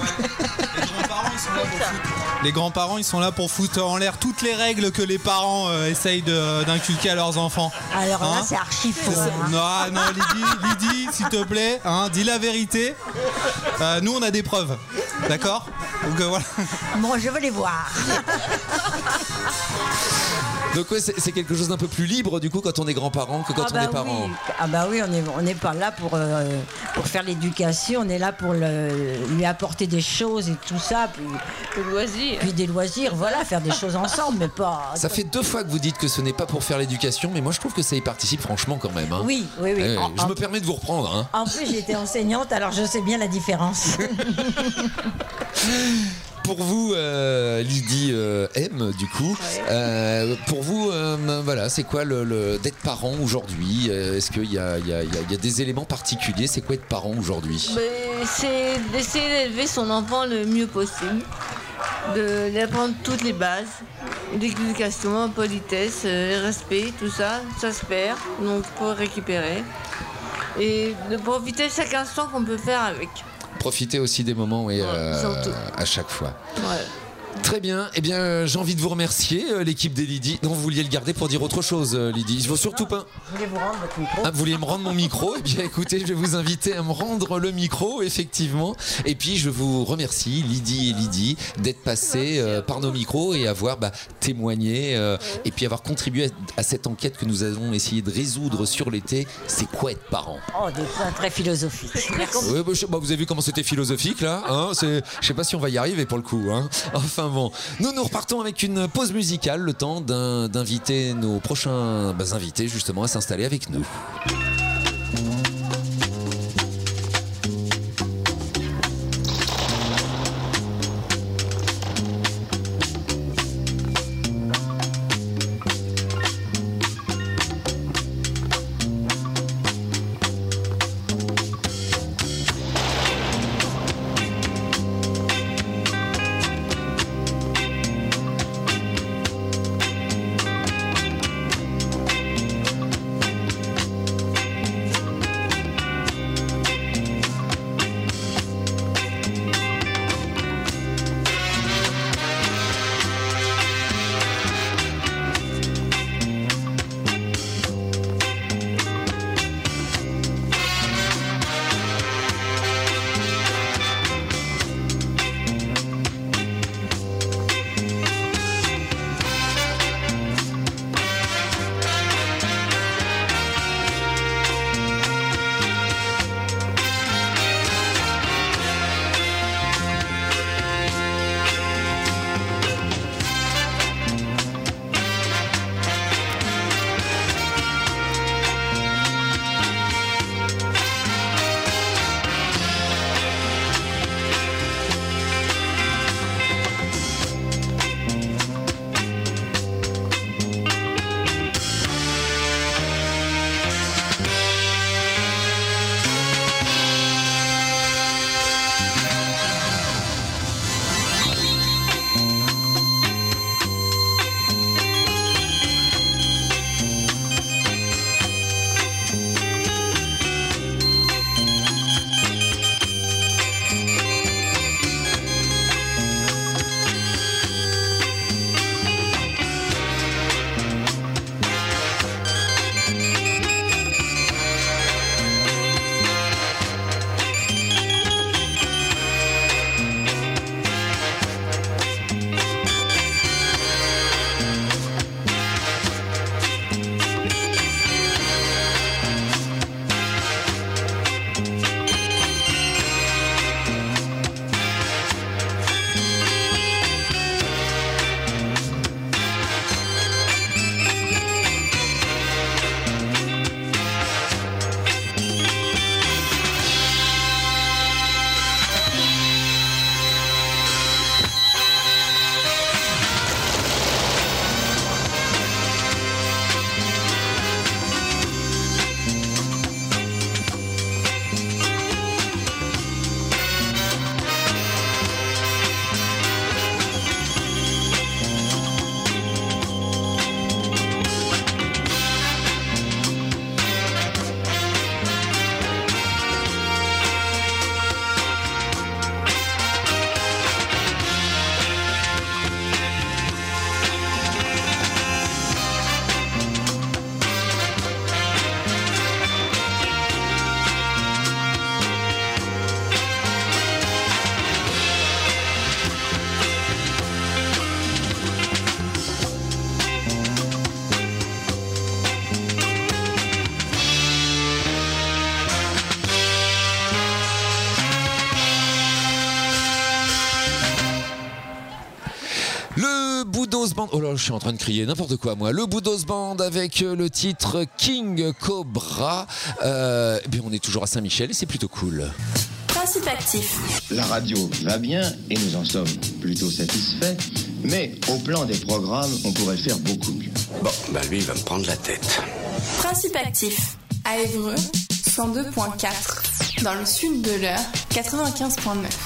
Les grands-parents, ils sont là pour foutre en l'air toutes les règles que les parents euh, essayent de, d'inculquer à leurs enfants. Alors hein? là, c'est archi faux. C'est hein. Non, non, Lydie, Lydie, s'il te plaît, hein, dis la vérité. Euh, nous, on a des preuves, d'accord? Donc euh, voilà. Bon, je veux les voir. Donc ouais, c'est, c'est quelque chose d'un peu plus libre du coup quand on est grands-parents que quand ah on bah est parents. Oui. Ah bah oui, on est on n'est pas là pour euh, pour faire l'éducation, on est là pour le, lui apporter des choses et tout ça, puis des loisirs. Puis des loisirs, voilà, faire des choses ensemble, mais pas. Ça fait deux fois que vous dites que ce n'est pas pour faire l'éducation, mais moi je trouve que ça y participe franchement quand même. Hein. Oui, oui, oui. Eh, en, je en, me permets de vous reprendre. Hein. En plus, j'étais enseignante, alors je sais bien la différence. Pour vous, euh, Lydie euh, M, du coup, ouais. euh, pour vous, euh, voilà, c'est quoi le, le, d'être parent aujourd'hui? Est-ce qu'il y a, il y, a, il y a des éléments particuliers? C'est quoi être parent aujourd'hui? Mais c'est d'essayer d'élever son enfant le mieux possible, de lui apprendre toutes les bases, l'éducation, politesse, respect, tout ça, ça se perd, donc il faut récupérer. Et de profiter de chaque instant qu'on peut faire avec. Profiter aussi des moments et, ouais, euh, à chaque fois. Ouais. Très bien, eh bien j'ai envie de vous remercier, euh, l'équipe des Lydie. Non, vous vouliez le garder pour dire autre chose, euh, Lydie. Je veux surtout pas. Je voulais vous rendre votre micro. Ah, vous vouliez me rendre mon micro? Eh bien écoutez, je vais vous inviter à me rendre le micro, effectivement. Et puis je vous remercie, Lydie et Lydie, d'être passés euh, par nos micros et avoir bah, témoigné euh, et puis avoir contribué à, à cette enquête que nous avons essayé de résoudre sur l'été. C'est quoi être parent? Oh, des points très philosophiques. Oui, bah, bah, vous avez vu comment c'était philosophique là, hein? C'est, je sais pas si on va y arriver pour le coup. Hein. Enfin bon, nous nous repartons avec une pause musicale, le temps d'un, d'inviter nos prochains bah, invités justement à s'installer avec nous. Le Boudos Band, oh là je suis en train de crier n'importe quoi moi. Le Boudos Band avec le titre King Cobra. Euh, et bien on est toujours à Saint-Michel et c'est plutôt cool. Principe actif. La radio va bien et nous en sommes plutôt satisfaits, mais au plan des programmes, on pourrait faire beaucoup mieux. Bon, bah lui il va me prendre la tête. Principe actif. À Évreux, cent deux virgule quatre. Dans le sud de l'Eure, quatre-vingt-quinze virgule neuf.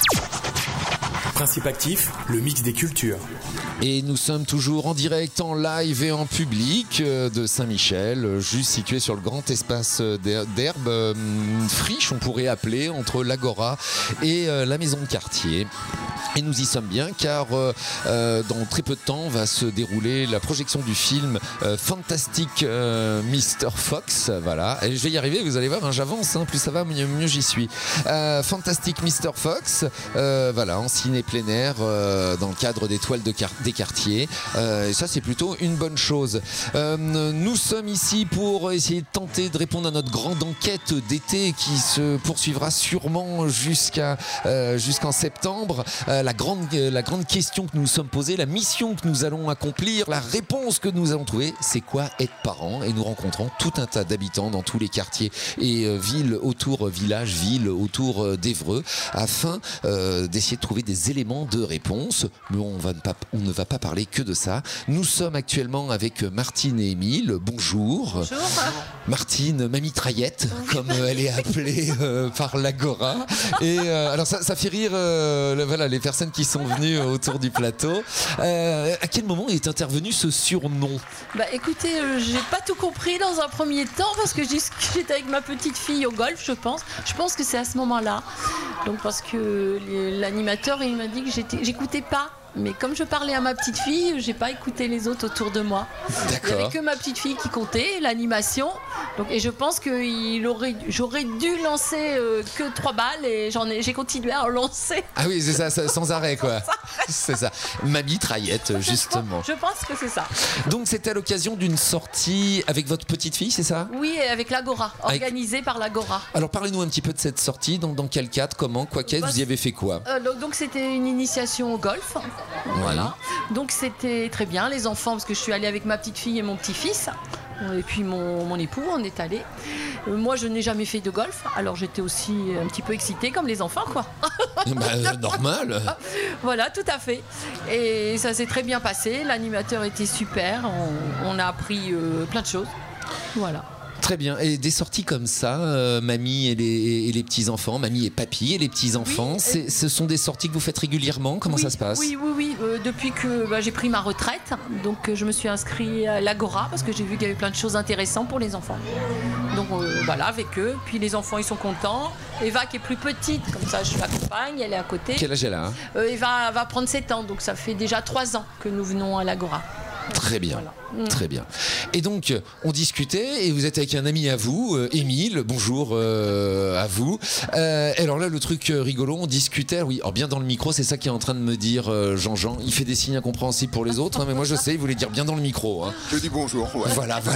Principe actif, le mix des cultures. Et nous sommes toujours en direct, en live et en public de Saint-Michel, juste situé sur le grand espace d'herbe, euh, friche on pourrait appeler, entre l'Agora et euh, la maison de quartier. Et nous y sommes bien car euh, euh, dans très peu de temps va se dérouler la projection du film euh, Fantastic euh, mister Fox. Voilà, et je vais y arriver, vous allez voir, hein, j'avance, hein, plus ça va, mieux, mieux j'y suis. Euh, Fantastic mister Fox, euh, voilà, en ciné plein air, euh, dans le cadre des toiles de car- des quartiers. Euh, et ça, c'est plutôt une bonne chose. Euh, nous sommes ici pour essayer de tenter de répondre à notre grande enquête d'été qui se poursuivra sûrement jusqu'à, euh, jusqu'en septembre. Euh, La grande, la grande question que nous nous sommes posée, la mission que nous allons accomplir, la réponse que nous allons trouver, c'est quoi être parent? Et nous rencontrons tout un tas d'habitants dans tous les quartiers et euh, villes autour, villages, villes autour euh, d'Évreux, afin euh, d'essayer de trouver des éléments de réponse. Mais on, va pas, on ne va pas parler que de ça. Nous sommes actuellement avec Martine et Émile. Bonjour. Bonjour. Martine, Mamie Traillette, comme elle est appelée euh, par l'Agora. Et euh, alors ça, ça fait rire euh, le, voilà, les personnes qui sont venues autour du plateau. Euh, à quel moment est intervenu ce surnom? Bah écoutez, euh, j'ai pas tout compris dans un premier temps parce que j'étais avec ma petite fille au golf, je pense. Je pense que c'est à ce moment-là. Donc parce que l'animateur il m'a dit que j'étais, j'écoutais pas. Mais comme je parlais à ma petite fille, j'ai pas écouté les autres autour de moi. D'accord. Il n'y avait que ma petite fille qui comptait, l'animation. Donc, et je pense que il aurait, j'aurais dû lancer euh, que trois balles et j'en ai, j'ai continué à en lancer. Ah oui, c'est ça, ça sans arrêt quoi. C'est ça. Mamie Traillette, justement. Je pense que c'est ça. Donc c'était à l'occasion d'une sortie avec votre petite fille, c'est ça? Oui, avec l'Agora, organisée avec... par l'Agora. Alors parlez-nous un petit peu de cette sortie, dans, dans quel cadre, comment, quoi qu'est-ce, bah, vous y avez fait quoi? euh, Donc c'était une initiation au golf. Voilà. Oui. Donc c'était très bien, les enfants, parce que je suis allée avec ma petite fille et mon petit-fils. Et puis mon, mon époux, on est allé. Euh, moi, je n'ai jamais fait de golf, alors j'étais aussi un petit peu excitée comme les enfants, quoi. Bah, normal. Voilà, tout à fait. Et ça s'est très bien passé. L'animateur était super. On, on a appris euh, plein de choses. Voilà. Très bien. Et des sorties comme ça, euh, mamie et les, et les petits-enfants, mamie et papy et les petits-enfants, oui, ce sont des sorties que vous faites régulièrement? Comment oui, ça se passe? Oui, oui, oui. Euh, depuis que bah, j'ai pris ma retraite, donc euh, je me suis inscrite à l'Agora parce que j'ai vu qu'il y avait plein de choses intéressantes pour les enfants. Donc euh, voilà, avec eux. Puis les enfants, ils sont contents. Eva qui est plus petite, comme ça je l'accompagne, elle est à côté. Quel âge elle a? euh, Eva va prendre sept ans, donc ça fait déjà trois ans que nous venons à l'Agora. Très bien, voilà. Très bien. Et donc, on discutait et vous êtes avec un ami à vous, euh, Émile, bonjour euh, à vous. Euh, alors là, le truc rigolo, on discutait, oui, alors bien dans le micro, c'est ça qui est en train de me dire euh, Jean-Jean. Il fait des signes incompréhensibles pour les autres, hein, mais moi je sais, il voulait dire bien dans le micro. Hein. Je dis bonjour, ouais. Voilà, voilà.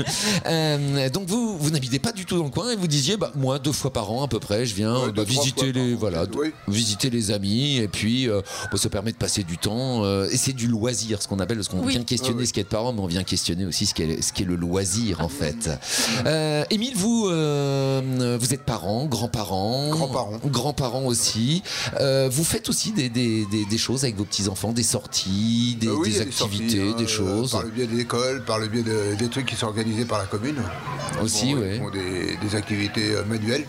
euh, donc vous, vous n'habitez pas du tout dans le coin et vous disiez, bah, moi, deux fois par an à peu près, je viens ouais, bah, visiter, les, voilà, oui. visiter les amis et puis euh, bah, ça permet de passer du temps euh, et c'est du loisir, ce qu'on appelle, ce qu'on oui. vient questionner ah, oui. ce qu'est être parent, mais on vient questionner aussi ce qu'est, ce qu'est le loisir en fait. Euh, Émile, vous, euh, vous êtes parent, grand-parent, grand-parent, grand-parent aussi. Euh, vous faites aussi des, des, des, des choses avec vos petits-enfants, des sorties, des, euh, oui, des activités, des, sorties, hein, des choses. Par le biais de l'école, par le biais de, des trucs qui sont organisés par la commune. Aussi, bon, oui. Ils font des, des activités manuelles.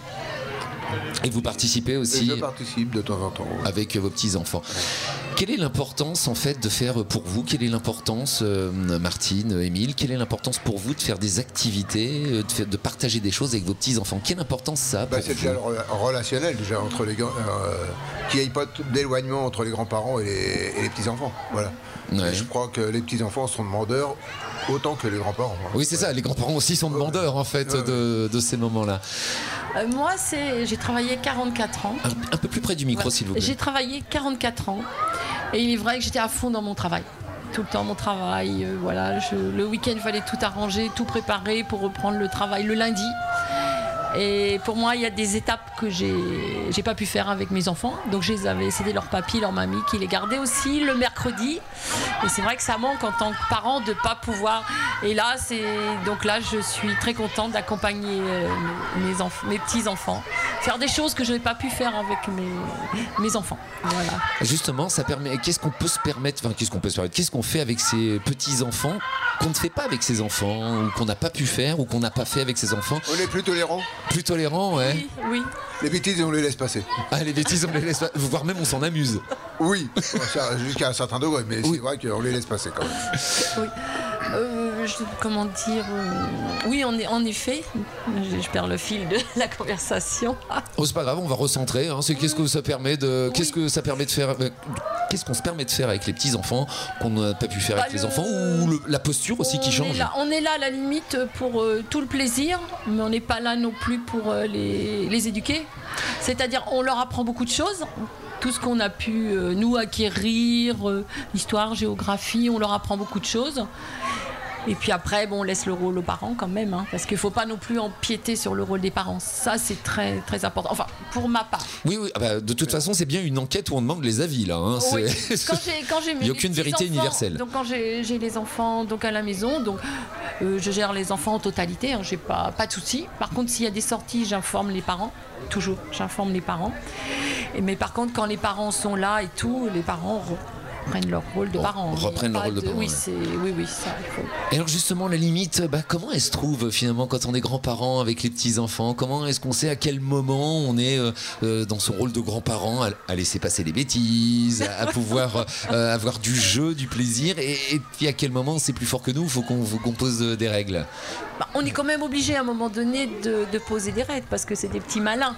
Et vous participez aussi? Et je participe de temps en temps. Ouais. Avec vos petits-enfants. Ouais. Quelle est l'importance en fait de faire pour vous, quelle est l'importance, euh, Martine, Émile, quelle est l'importance pour vous de faire des activités, de, faire, de partager des choses avec vos petits-enfants? Quelle importance ça a pour bah, c'est vous? déjà relationnel, déjà, entre les, euh, qu'il n'y ait pas d'éloignement entre les grands-parents et les, et les petits-enfants. Voilà. Ouais. Je crois que les petits-enfants sont demandeurs autant que les grands-parents. Hein. Oui, c'est ça, les grands-parents aussi sont demandeurs en fait ouais. de, de ces moments-là. Euh, moi, c'est, j'ai travaillé quarante-quatre ans. Un, un peu plus près du micro, ouais. s'il vous plaît. J'ai travaillé quarante-quatre ans. Et il est vrai que j'étais à fond dans mon travail. Tout le temps, mon travail. Euh, voilà, je, le week-end, il fallait tout arranger, tout préparer pour reprendre le travail le lundi. Et pour moi, il y a des étapes que j'ai, j'ai pas pu faire avec mes enfants. Donc je les avais cédé leur papy, leur mamie, qui les gardait aussi le mercredi. Et c'est vrai que ça manque en tant que parent de pas pouvoir. Et là, c'est donc là, je suis très contente d'accompagner euh, mes, enf- mes petits enfants, faire des choses que je n'ai pas pu faire avec mes, mes enfants. Voilà. Justement, ça permet. Qu'est-ce qu'on peut se permettre Enfin, qu'est-ce qu'on peut se permettre Qu'est-ce qu'on fait avec ses petits enfants qu'on ne fait pas avec ses enfants, ou qu'on n'a pas pu faire, ou qu'on n'a pas fait avec ses enfants? On est plus tolérant. Plus tolérant, ouais. Oui, oui. Les bêtises, on les laisse passer. Ah, les bêtises, on les laisse passer. Voire même, on s'en amuse. Oui, jusqu'à un certain degré, mais oui. C'est vrai qu'on les laisse passer quand même. Oui. Euh, je, comment dire euh, Oui, en, en effet, je, je perds le fil de la conversation. Oh, c'est pas grave, on va recentrer. Hein. C'est qu'est-ce que ça permet de, oui. qu'est-ce que ça permet de faire, euh, qu'est-ce qu'on se permet de faire avec les petits enfants qu'on n'a pas pu faire bah, avec le, les enfants, ou le, la posture aussi qui change. Est là, on est là à la limite pour euh, tout le plaisir, mais on n'est pas là non plus pour euh, les, les éduquer. C'est-à-dire, on leur apprend beaucoup de choses. Tout ce qu'on a pu euh, nous acquérir, euh, histoire, géographie, on leur apprend beaucoup de choses. Et puis après, bon, on laisse le rôle aux parents quand même, hein, parce qu'il ne faut pas non plus empiéter sur le rôle des parents. Ça, c'est très, très important. Enfin, pour ma part. Oui, oui. Bah, de toute façon, c'est bien une enquête où on demande les avis, là. Hein. Oui. Quand j'ai, quand j'ai Il n'y a aucune vérité enfants, universelle. Donc, quand j'ai, j'ai les enfants donc, à la maison, donc, euh, je gère les enfants en totalité. Hein, j'ai pas, pas de soucis. Par contre, s'il y a des sorties, j'informe les parents. Toujours, j'informe les parents. Et, mais par contre, quand les parents sont là et tout, les parents reprennent leur rôle de bon, parents. Reprennent leur rôle de, de parents. Oui, ouais. c'est, oui, oui, ça, il faut. Et alors justement, la limite, bah, comment elle se trouve finalement quand on est grands-parents avec les petits-enfants? Comment est-ce qu'on sait à quel moment on est euh, euh, dans son rôle de grands-parents, à, à laisser passer les bêtises, à, à pouvoir euh, avoir du jeu, du plaisir, et, et puis à quel moment c'est plus fort que nous, il faut qu'on, faut qu'on pose des règles? Bah, on est quand même obligé à un moment donné de, de poser des règles parce que c'est des petits malins.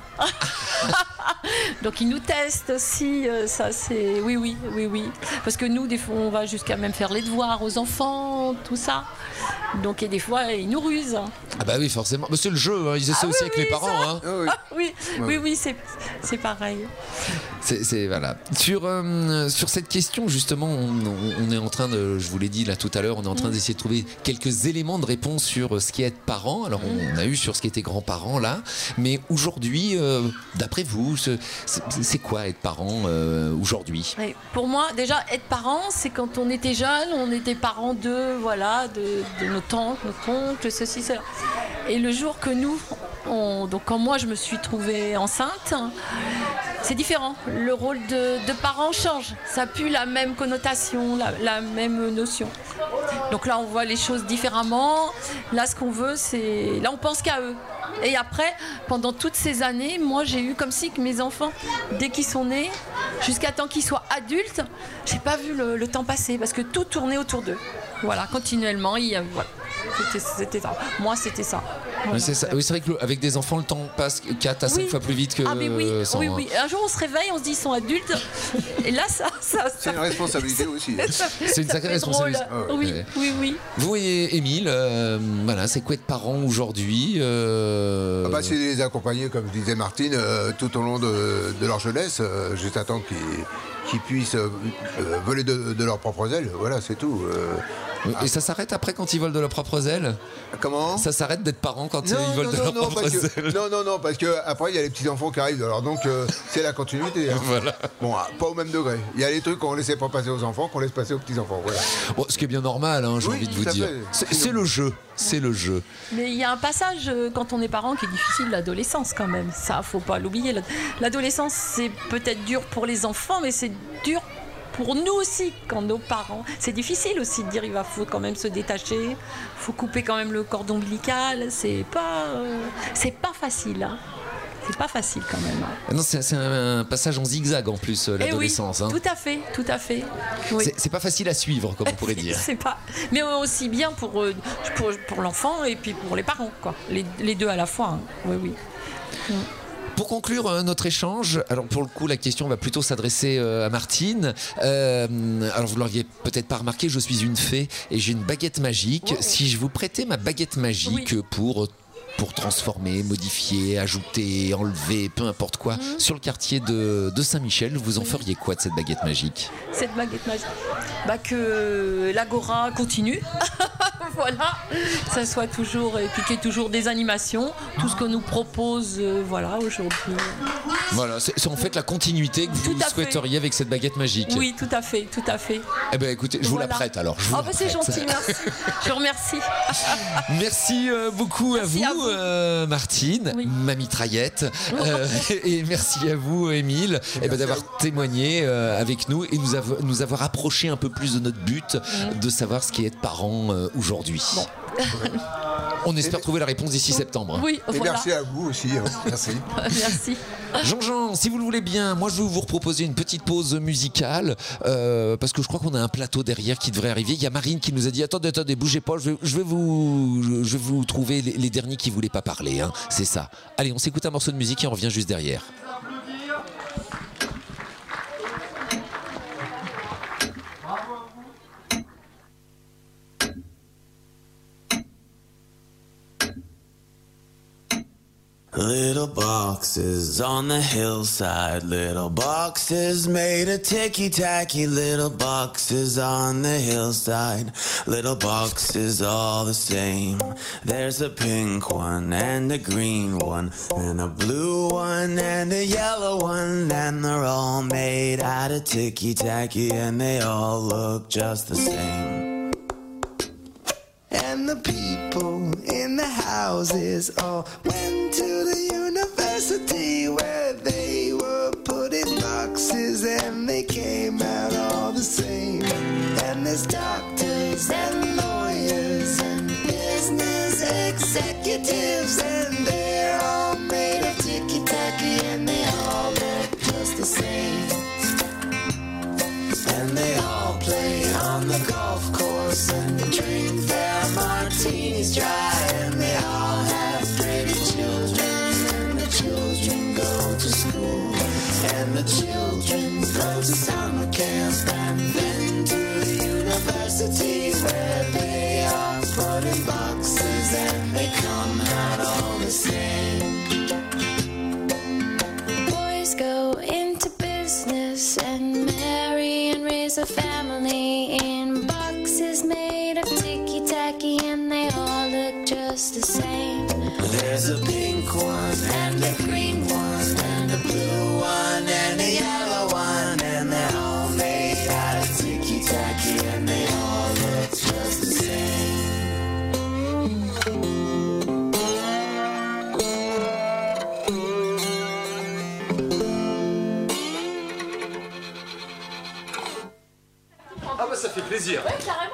Donc ils nous testent aussi, euh, ça c'est oui oui oui oui parce que nous des fois on va jusqu'à même faire les devoirs aux enfants, tout ça. Donc et des fois ils nous rusent. Ah bah oui forcément, mais c'est le jeu, hein. Ils essaient ah, aussi oui, avec oui, les parents. Hein. Ah, oui oui oui oui, oui c'est c'est pareil. C'est, c'est voilà. Sur euh, sur cette question justement, on, on est en train de, je vous l'ai dit là tout à l'heure, on est en train mmh. d'essayer de trouver quelques éléments de réponse sur ce qui est être parent. Alors on, on a eu sur ce qui était grands-parents là, mais aujourd'hui, euh, d'après vous, c'est, c'est quoi être parent euh, aujourd'hui? Oui, pour moi, déjà être parent, c'est quand on était jeune, on était parents de voilà, de, de nos tantes, nos oncles, ceci, cela. Et le jour que nous, on, donc quand moi je me suis trouvée enceinte, c'est différent. Le rôle de, de parent change. Ça n'a plus la même connotation, la, la même notion. Donc là, on voit les choses différemment. Là, ce qu'on veut, c'est... Là, on pense qu'à eux. Et après, pendant toutes ces années, moi, j'ai eu comme si que mes enfants, dès qu'ils sont nés, jusqu'à temps qu'ils soient adultes, j'ai pas vu le, le temps passer parce que tout tournait autour d'eux. Voilà, continuellement. Il y a, voilà. C'était, c'était ça. Moi, c'était ça. Voilà. C'est ça. Oui, c'est vrai qu'avec des enfants, le temps passe quatre à cinq oui. fois plus vite que ah, mais oui, sans. Oui, oui. Un jour, on se réveille, on se dit ils sont adultes. Et là, ça. ça c'est ça une responsabilité aussi. Ça, c'est une sacrée responsabilité. Oh, oui, ouais. oui, oui. Vous et Émile, euh, voilà, c'est quoi être parent aujourd'hui euh... ah bah, c'est les accompagner, comme disait Martine, euh, tout au long de, de leur jeunesse, euh, juste à temps qu'ils, qu'ils puissent euh, voler de, de leurs propres ailes. Voilà, c'est tout. Euh, Et ça s'arrête après quand ils volent de leurs propres ailes? Comment? Ça s'arrête d'être parents quand non, ils volent non, de non, leurs non, propres que, ailes? Non, non, non, parce qu'après il y a les petits-enfants qui arrivent, alors donc euh, c'est la continuité. Hein. Voilà. Bon, pas au même degré. Il y a les trucs qu'on ne laissait pas passer aux enfants, qu'on laisse passer aux petits-enfants. Voilà. Bon, ce qui est bien normal, hein, j'ai oui, envie de vous dire. C'est, c'est, c'est le jeu. C'est le jeu. Mais il y a un passage quand on est parent qui est difficile, l'adolescence quand même. Ça, faut pas l'oublier. L'adolescence, c'est peut-être dur pour les enfants, mais c'est dur pour nous aussi, quand nos parents... C'est difficile aussi de dire, il va faut quand même se détacher, il faut couper quand même le cordon ombilical. C'est pas, euh, c'est pas facile. Hein. C'est pas facile quand même. Hein. Non, c'est, c'est un passage en zigzag en plus, l'adolescence. Oui, hein. Tout à fait, tout à fait. Oui. C'est, c'est pas facile à suivre, comme on pourrait dire. C'est pas... Mais aussi bien pour, pour, pour l'enfant et puis pour les parents, quoi. Les, les deux à la fois. Hein. Oui, oui. oui. Pour conclure euh, notre échange, alors pour le coup la question va plutôt s'adresser euh, à Martine. Euh, alors vous l'auriez peut-être pas remarqué, je suis une fée et j'ai une baguette magique. Oh. Si je vous prêtais ma baguette magique oui. pour pour transformer, modifier, ajouter, enlever, peu importe quoi, mmh. sur le quartier de, de Saint-Michel, vous en feriez quoi de cette baguette magique? Cette baguette magique bah que l'Agora continue. voilà, que ça soit toujours, et puis qu'il y ait toujours des animations, tout ce que nous propose, euh, voilà, aujourd'hui. Voilà, c'est, c'est en fait la continuité que vous souhaiteriez fait. avec cette baguette magique. Oui, tout à fait, tout à fait. Eh ben écoutez, je voilà. vous la prête alors. Je vous oh, la bah, c'est prête. gentil, merci. Je vous remercie. Merci euh, beaucoup merci à vous, à vous. Euh, Martine, oui. ma mitraillette, euh, et merci à vous, Émile, eh ben, d'avoir témoigné euh, avec nous et nous, av- nous avoir approché un peu plus de notre but, mmh. de savoir ce qu'est être parent euh, aujourd'hui. Bon. On espère trouver la réponse d'ici septembre. Oui, et voilà. Merci à vous aussi. Hein. Merci. Merci. Jean-Jean, si vous le voulez bien, moi je vais vous proposer une petite pause musicale euh, parce que je crois qu'on a un plateau derrière qui devrait arriver. Il y a Marine qui nous a dit attendez, attendez, bougez pas, je vais, je vais, vous, je vais vous trouver les, les derniers qui voulaient pas parler. Hein. C'est ça. Allez, on s'écoute un morceau de musique et on revient juste derrière. Little boxes on the hillside, little boxes made of ticky-tacky, little boxes on the hillside, little boxes all the same. There's a pink one and a green one and a blue one and a yellow one, and they're all made out of ticky-tacky and they all look just the same. And the people in the houses all went to the university where they were put in boxes and they came out all the same. And there's doctors and lawyers and business executives, and they're all made of ticky-tacky and they all look just the same. And they all play on the golf course and drink their martinis dry, and they all have pretty children, and the children go to school, and the children go to summer camp, and then to the university where they are put in boxes and they come out all the same. Boys go into business and marry and raise a family in boxes made of ticky-tacky, and they all look just the same. There's a pink one and a green one and a blue one and a yellow one, and they're all made out of ticky-tacky and they all look just the same. Ah bah ça fait plaisir. Ouais, carrément.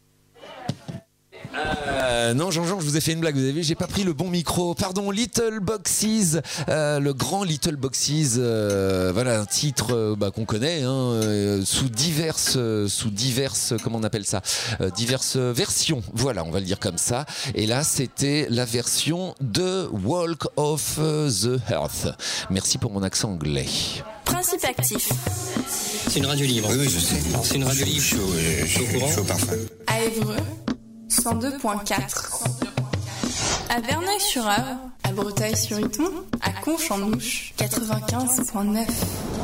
Euh, non, Jean-Jean, je vous ai fait une blague, vous avez vu, j'ai pas pris le bon micro. Pardon, Little Boxes, euh, le grand Little Boxes, euh, voilà un titre euh, bah, qu'on connaît, hein, euh, sous diverses, euh, sous diverses, comment on appelle ça, euh, diverses versions. Voilà, on va le dire comme ça. Et là, c'était la version de Walk of the Earth. Merci pour mon accent anglais. Principe actif. C'est une radio libre. Oui, oui, je sais. C'est une radio libre. Je suis au, je, je, je suis au parfum. À Évreux, cent deux virgule quatre. À Verneuil-sur-Avre, à Breteuil-sur-Iton, à Conches-en-Ouche, quatre-vingt-quinze virgule neuf.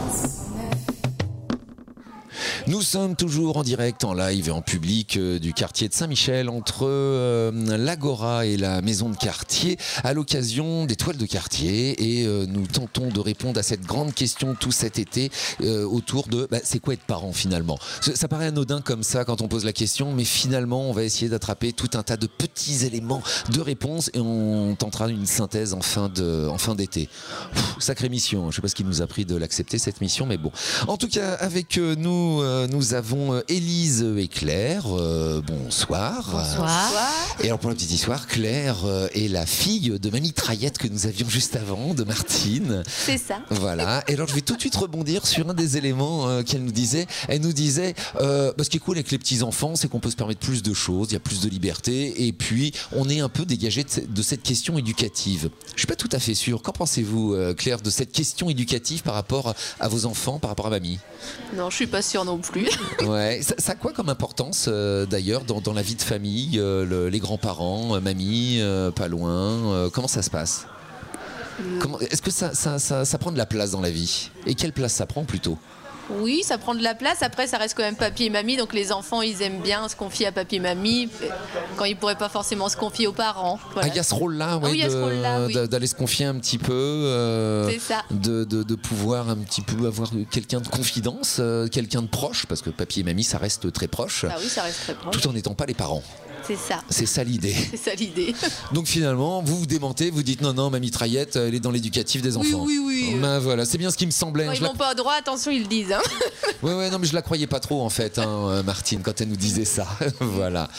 Nous sommes toujours en direct, en live et en public euh, du quartier de Saint-Michel, entre euh, l'Agora et la maison de quartier, à l'occasion des toiles de quartier, et euh, nous tentons de répondre à cette grande question tout cet été euh, autour de bah, c'est quoi être parent finalement. Ça, ça paraît anodin comme ça quand on pose la question, mais finalement on va essayer d'attraper tout un tas de petits éléments de réponse et on tentera une synthèse en fin de, en fin d'été. Pff, sacrée mission, je ne sais pas ce qui nous a pris de l'accepter cette mission, mais bon. En tout cas, avec euh, nous, euh, nous avons Élise et Claire. Euh, bonsoir. Bonsoir. Et alors pour la petite histoire, Claire euh, est la fille de ma mitraillette que nous avions juste avant, de Martine. C'est ça. Voilà. Et alors je vais tout de suite rebondir sur un des éléments euh, qu'elle nous disait. Elle nous disait, euh, bah, ce qui est cool avec les petits enfants, c'est qu'on peut se permettre plus de choses, il y a plus de liberté, et puis on est un peu dégagé de, de cette question éducative. Je suis pas tout à fait sûr. Qu'en pensez-vous, euh, Claire, de cette question éducative par rapport à vos enfants, par rapport à mamie? Non, je suis pas sûre non plus. Ouais, ça, ça a quoi comme importance euh, d'ailleurs dans, dans la vie de famille, euh, le, les grands-parents, euh, mamie, euh, pas loin, euh, comment ça se passe? Comment, est-ce que ça, ça, ça, ça prend de la place dans la vie? Et quelle place ça prend plutôt? Oui, ça prend de la place. Après, ça reste quand même papy et mamie. Donc les enfants, ils aiment bien se confier à papy et mamie quand ils ne pourraient pas forcément se confier aux parents. Voilà. Ah, il y a ce rôle-là, ouais, Ah oui, il y a de- ce rôle-là, oui. d'aller se confier un petit peu, euh, C'est ça. de, de, de pouvoir un petit peu avoir quelqu'un de confidence, euh, quelqu'un de proche, parce que papy et mamie, ça reste très proche, Ah oui, ça reste très proche. tout en n'étant pas les parents. C'est ça. C'est ça l'idée. C'est ça l'idée. Donc finalement, vous vous démentez, vous dites non, non, ma mitraillette, elle est dans l'éducatif des enfants. Oui, oui, oui. Ben voilà, c'est bien ce qui me semblait. Quand Je ils la- vont pas au droit, attention, ils le disent. Hein. Ouais, ouais, non, mais je la croyais pas trop en fait, hein, euh, Martine, quand elle nous disait ça. Voilà.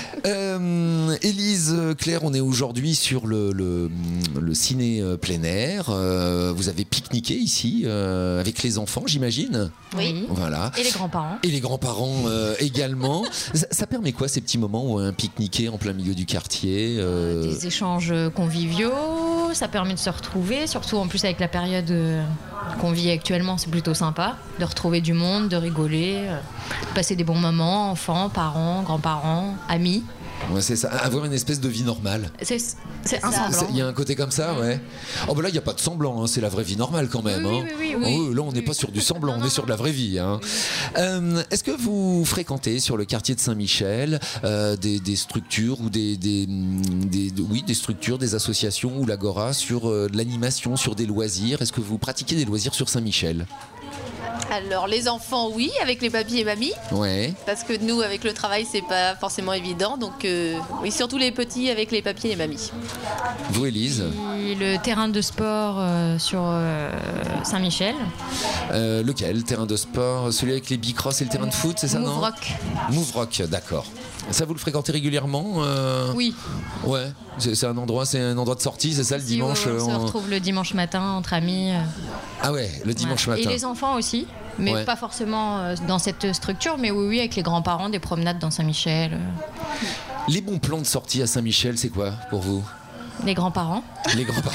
Euh, Élise, Claire, on est aujourd'hui sur le, le, le ciné euh, plein air. Euh, vous avez pique-niqué ici euh, avec les enfants, j'imagine. Oui. Voilà. Et les grands-parents. Et les grands-parents euh, également. ça, ça permet quoi ces petits moments où un pique-niqué en plein milieu du quartier euh, Des échanges conviviaux, ça permet de se retrouver, surtout en plus avec la période euh, qu'on vit actuellement, c'est plutôt sympa de retrouver du monde, de rigoler, euh, de passer des bons moments, enfants, parents, grands-parents, amis. Ouais, c'est ça, avoir une espèce de vie normale. C'est, c'est un semblant. Il y a un côté comme ça, ouais. Oh bah là, il n'y a pas de semblant, hein, c'est la vraie vie normale quand même. Oui, hein. oui, oui, oui, Oh, oui. là, on n'est pas sur du semblant, on est sur de la vraie vie. Hein. Euh, est-ce que vous fréquentez sur le quartier de Saint-Michel euh, des, des structures ou des, des, des- oui, des structures, des associations ou l'Agora sur euh, de l'animation, sur des loisirs? Est-ce que vous pratiquez des loisirs sur Saint-Michel? Alors les enfants, oui, avec les papis et mamies. Ouais. Parce que nous, avec le travail, c'est pas forcément évident. Donc, euh, oui, surtout les petits avec les papiers et les mamies. Vous, Élise? Et le terrain de sport euh, sur euh, Saint-Michel. Euh, lequel? Terrain de sport? Celui avec les bicross et le terrain de foot, c'est ça, non? Move Rock. Move Rock, d'accord. Ça, vous le fréquentez régulièrement euh Oui. Ouais. C'est c'est un endroit, c'est un endroit de sortie, c'est ça, le Si, dimanche on, on se euh, on- retrouve le dimanche matin entre amis. euh, Ah ouais, le dimanche voilà. matin. Et les enfants aussi, mais Ouais. pas forcément euh, dans cette structure, mais oui, oui, avec les grands-parents, des promenades dans Saint-Michel. euh, Les bons plans de sortie à Saint-Michel, c'est quoi pour vous? les grands-parents. Les grands-parents.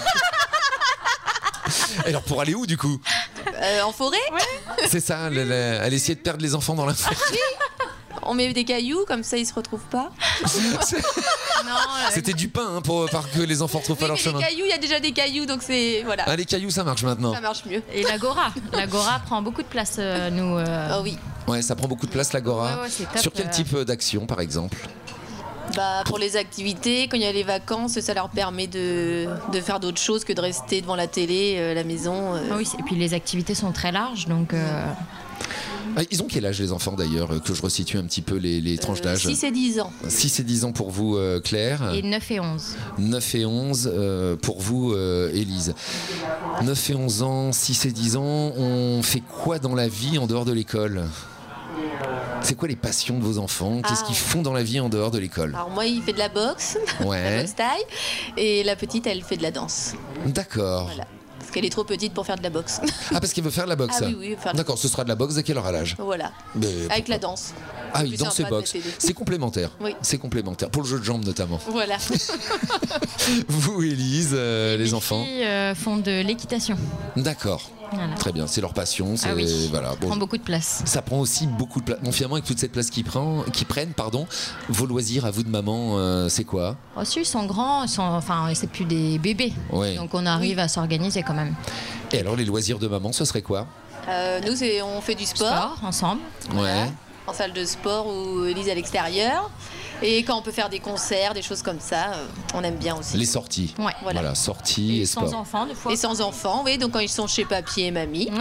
Alors pour aller où du coup? Euh, en forêt. C'est ça, le- le- aller essayer de perdre les enfants dans la forêt. On met des cailloux, comme ça ils se retrouvent pas. C'était du pain hein, pour, pour que les enfants retrouvent pas Oui, leur mais chemin. les cailloux, il y a déjà des cailloux, donc c'est voilà. Ah, les cailloux, ça marche maintenant. Ça marche mieux. Et l'Agora. L'Agora prend beaucoup de place, euh, nous. euh, Oh oui. Ouais, ça prend beaucoup de place l'Agora. Ouais, ouais, c'est top, Sur quel euh. type d'action, par exemple? Bah, pour les activités, quand il y a les vacances, ça leur permet de, de faire d'autres choses que de rester devant la télé, euh, la maison. euh. Ah oui, et puis les activités sont très larges, donc. euh, Ah, ils ont quel âge les enfants d'ailleurs, euh, que je resitue un petit peu les, les tranches d'âge? six et dix ans. six et dix ans pour vous, euh, Claire. Et neuf et onze. neuf et onze euh, pour vous, euh, Élise. neuf et onze ans, six et dix ans, on fait quoi dans la vie en dehors de l'école? C'est quoi les passions de vos enfants? Qu'est-ce Ah. qu'ils font dans la vie en dehors de l'école? Alors moi, il fait de la boxe, Ouais. la boxe taille, et la petite, elle fait de la danse. D'accord. Voilà. Parce qu'elle est trop petite pour faire de la boxe. Ah, parce qu'elle veut faire de la boxe? Ah oui, oui, faire de la D'accord, ce sera de la boxe dès quelle heure à l'âge? Voilà. Mais Avec pourquoi la danse. Ah oui, Plus danse et sympa de boxe. mettre les deux. C'est complémentaire. Oui. C'est complémentaire. Pour le jeu de jambes notamment. Voilà. Vous, Élise, euh, les Mes enfants? filles euh, font de l'équitation. D'accord. Voilà. Très bien, c'est leur passion. C'est, Ah oui. voilà. Ça Bon, prend beaucoup de place. ça prend aussi beaucoup de place. Bon, finalement, avec toute cette place qu'ils prennent, qu'ils prennent pardon, vos loisirs à vous de maman, euh, c'est quoi? Oh, si, ils sont grands, ils sont, enfin, c'est plus des bébés. Ouais. Donc on arrive à s'organiser quand même. Et alors, les loisirs de maman, ce serait quoi? Euh, nous, c'est, on fait du sport. Sport, ensemble. Ouais. En salle de sport ou Elise à l'extérieur. Et quand on peut faire des concerts, des choses comme ça, euh, on aime bien aussi. Les sorties. Ouais. Voilà, Voilà. sorties et, sans sport. enfants, des fois. Et sans enfants, oui. Donc quand ils sont chez papy et mamie.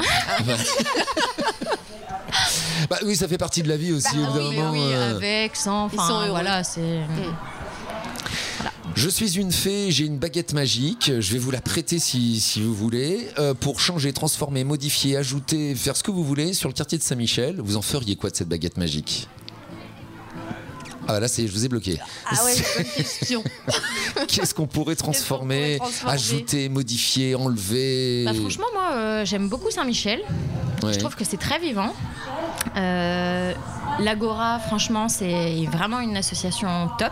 Bah oui, ça fait partie de la vie aussi, Bah oui, évidemment. mais oui, euh. avec, sans, Ils sont enfin heureux. voilà, c'est. Je suis une fée, j'ai une baguette magique, je vais vous la prêter si, si vous voulez, euh, pour changer, transformer, modifier, ajouter, faire ce que vous voulez sur le quartier de Saint-Michel. Vous en feriez quoi de cette baguette magique? Ah là, c'est, je vous ai bloqué. Ah ouais, c'est une bonne question. Qu'est-ce qu'on pourrait transformer, pourrait transformer ajouter, modifier, enlever? Bah, franchement, moi, euh, j'aime beaucoup Saint-Michel. Ouais. Je trouve que c'est très vivant. Euh, L'Agora, franchement, c'est vraiment une association top.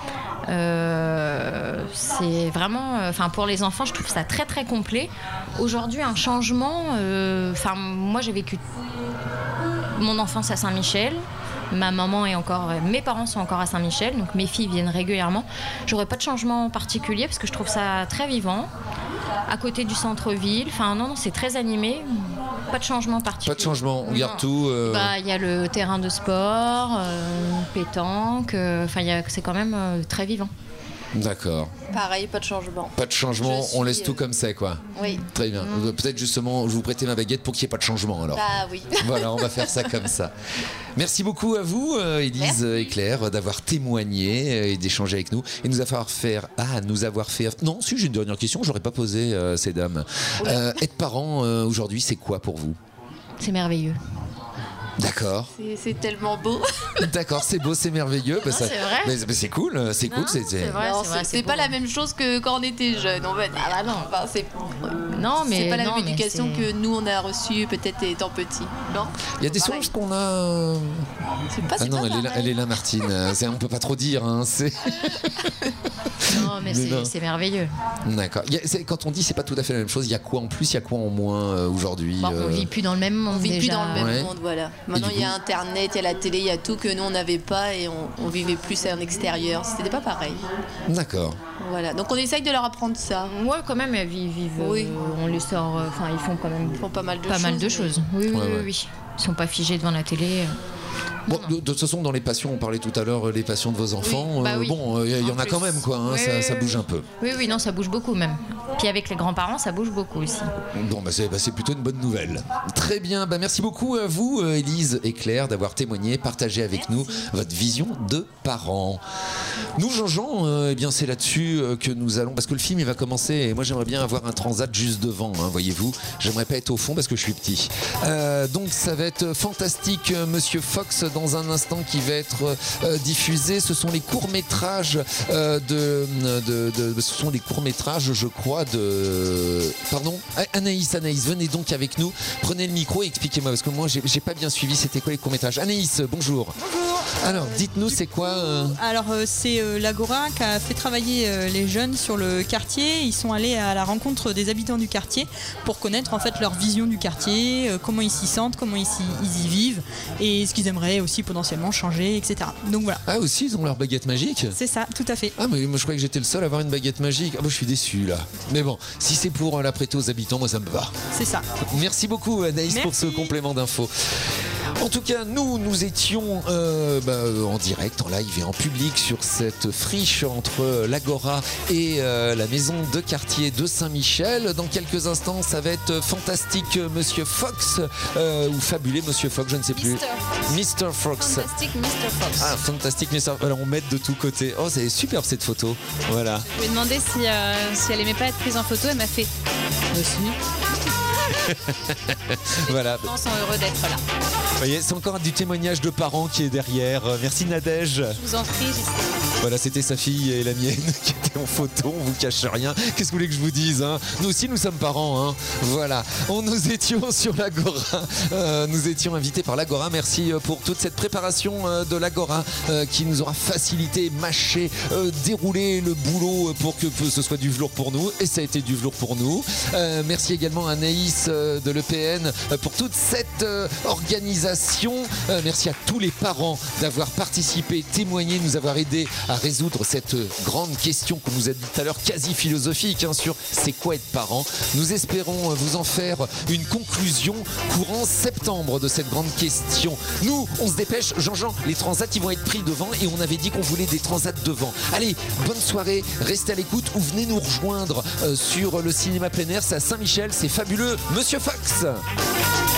Euh, c'est vraiment, enfin pour les enfants, je trouve ça très très complet. Aujourd'hui, un changement. Enfin, moi, j'ai vécu mon enfance à Saint-Michel. Ma maman est encore, mes parents sont encore à Saint-Michel, donc mes filles viennent régulièrement. J'aurais pas de changement particulier parce que je trouve ça très vivant. À côté du centre-ville, enfin non, non, c'est très animé. pas de changement particulier. Pas de changement, on garde tout. euh, Bah, il y a le terrain de sport, euh, pétanque, enfin, euh, c'est quand même euh, très vivant. D'accord. Pareil, pas de changement. Pas de changement, Je on laisse suis, tout euh, comme c'est, quoi. Oui. Très bien. Mm. Peut-être justement, je vous prêter ma baguette pour qu'il n'y ait pas de changement alors. Bah oui. Voilà, on va faire ça comme ça. Merci beaucoup à vous, euh, Élise et Claire, d'avoir témoigné euh, et d'échanger avec nous et nous avoir fait. Ah, nous avoir fait. Non, si j'ai une dernière question, j'aurais pas posé euh, ces dames. Euh, être parent euh, aujourd'hui, c'est quoi pour vous? C'est merveilleux. D'accord. C'est, c'est tellement beau. D'accord, c'est beau, c'est merveilleux. Bah, Non, ça- c'est vrai. mais- mais c'est cool, c'est cool. C'est, c'est- Non, c'est, c'est pas la même chose que quand on était jeune, on va dire. Ah bah non. Enfin, c'est, Non, mais c'est pas la non, même mais éducation c'est- que nous on a reçue peut-être étant petits. Non. Il y a des Pareil. songes qu'on a. euh, C'est pas, Ah c'est non, pas elle est, là, pareil. elle est là, Martine. Euh, c'est- on peut pas trop dire. Hein, c'est... Non, mais Mais c'est, non. c'est merveilleux. D'accord. Il y a- c'est- quand on dit c'est pas tout à fait la même chose, il y a quoi en plus, il y a quoi en moins euh, aujourd'hui Bon, euh, on vit plus dans le même monde On vit déjà. plus dans le même Ouais. monde, voilà. Maintenant, du il y a coup- Internet, il y a la télé, il y a tout que nous on n'avait pas et on, on vivait plus en extérieur. C'était pas pareil. D'accord. Voilà. Donc on essaye de leur apprendre ça. Ouais, quand même, ils vivent. vivent, Oui. euh, on les sort. euh, Enfin, ils font quand même. Ils font pas mal de pas choses. mal de mais- choses. Oui, oui, Ouais, oui, ouais. oui. Ils sont pas figés devant la télé. Bon, de, de toute façon, dans les passions, on parlait tout à l'heure, euh, les passions de vos enfants. bah euh, oui. Bon, il y, en a quand même, quoi. hein, Oui, ça, oui, ça oui. bouge un peu. Oui, oui, non, ça bouge beaucoup même. Puis avec les grands-parents, ça bouge beaucoup aussi. Bon, bah c'est, bah c'est plutôt une bonne nouvelle. Très bien. Bah merci beaucoup à vous, euh, Élise et Claire, d'avoir témoigné, partagé avec nous votre vision de parents. Nous, Jean-Jean, euh, eh bien, c'est là-dessus euh, que nous allons, parce que le film il va commencer. Et moi, j'aimerais bien avoir un transat juste devant, hein, voyez-vous. J'aimerais pas être au fond parce que je suis petit. Euh, donc, ça va être fantastique, euh, Monsieur Fox, dans un instant qui va être euh, diffusé. Ce sont les courts métrages euh, de, de, de, de- ce sont les courts métrages, je crois, de. Pardon, Ah, Anaïs, Anaïs, venez donc avec nous. Prenez le micro et expliquez-moi parce que moi, j'ai, j'ai pas bien suivi. C'était quoi les courts métrages? Anaïs, bonjour. Bonjour. Alors, dites-nous, c'est quoi euh, Alors euh, c'est euh, l'Agora qui a fait travailler euh, les jeunes sur le quartier. Ils sont allés à la rencontre des habitants du quartier pour connaître en fait leur vision du quartier, euh, comment ils s'y sentent, comment ils, s'y- ils y vivent et ce qu'ils aimeraient aussi potentiellement changer, et cetera. Donc voilà. Ah aussi, ils ont leur baguette magique. C'est ça, tout à fait. Ah mais moi je croyais que j'étais le seul à avoir une baguette magique. Ah bah je suis déçu là. Mais bon, si c'est pour euh, la prêter aux habitants, moi ça me va. C'est ça. Merci beaucoup Anaïs pour ce complément d'info. En tout cas, nous, nous étions euh, bah, euh, en direct, en live et en public sur cette friche entre euh, l'Agora et euh, la maison de quartier de Saint-Michel. Dans quelques instants, ça va être fantastique euh, Monsieur Fox euh, ou fabulé Monsieur Fox, je ne sais plus. Mister Fox. Fantastique Mister Fox. Ah, fantastique Mister Fox. Alors, on met de tous côtés. Oh, c'est superbe cette photo. Voilà. Je lui ai demandé si, euh, si elle aimait pas être prise en photo. Elle m'a fait aussi. Voilà. Les enfants sont heureux d'être là. Vous voyez, c'est encore du témoignage de parents qui est derrière. Euh, Merci Nadège. Je vous en prie, j'essaie. Voilà, c'était sa fille et la mienne qui étaient en photo. On vous cache rien. Qu'est-ce que vous voulez que je vous dise hein? Nous aussi, nous sommes parents. Hein. Voilà. On nous étions sur l'Agora. Euh, nous étions invités par l'Agora. Merci euh, pour toute cette préparation euh, de l'Agora euh, qui nous aura facilité, mâché, euh, déroulé le boulot pour que ce soit du velours pour nous. Et ça a été du velours pour nous. Euh, merci également à Anaïs euh, de l'E P N euh, pour toute cette euh, organisation. Euh, merci à tous les parents d'avoir participé, témoigné, nous avoir aidé à résoudre cette grande question qu'on nous a dit tout à l'heure, quasi philosophique, hein, sur c'est quoi être parent. Nous espérons vous en faire une conclusion courant septembre de cette grande question. Nous, on se dépêche, Jean-Jean, les transats ils vont être pris devant et on avait dit qu'on voulait des transats devant. Allez, bonne soirée, restez à l'écoute ou venez nous rejoindre euh, sur le cinéma plein air, c'est à Saint-Michel, c'est fabuleux, Monsieur Fox.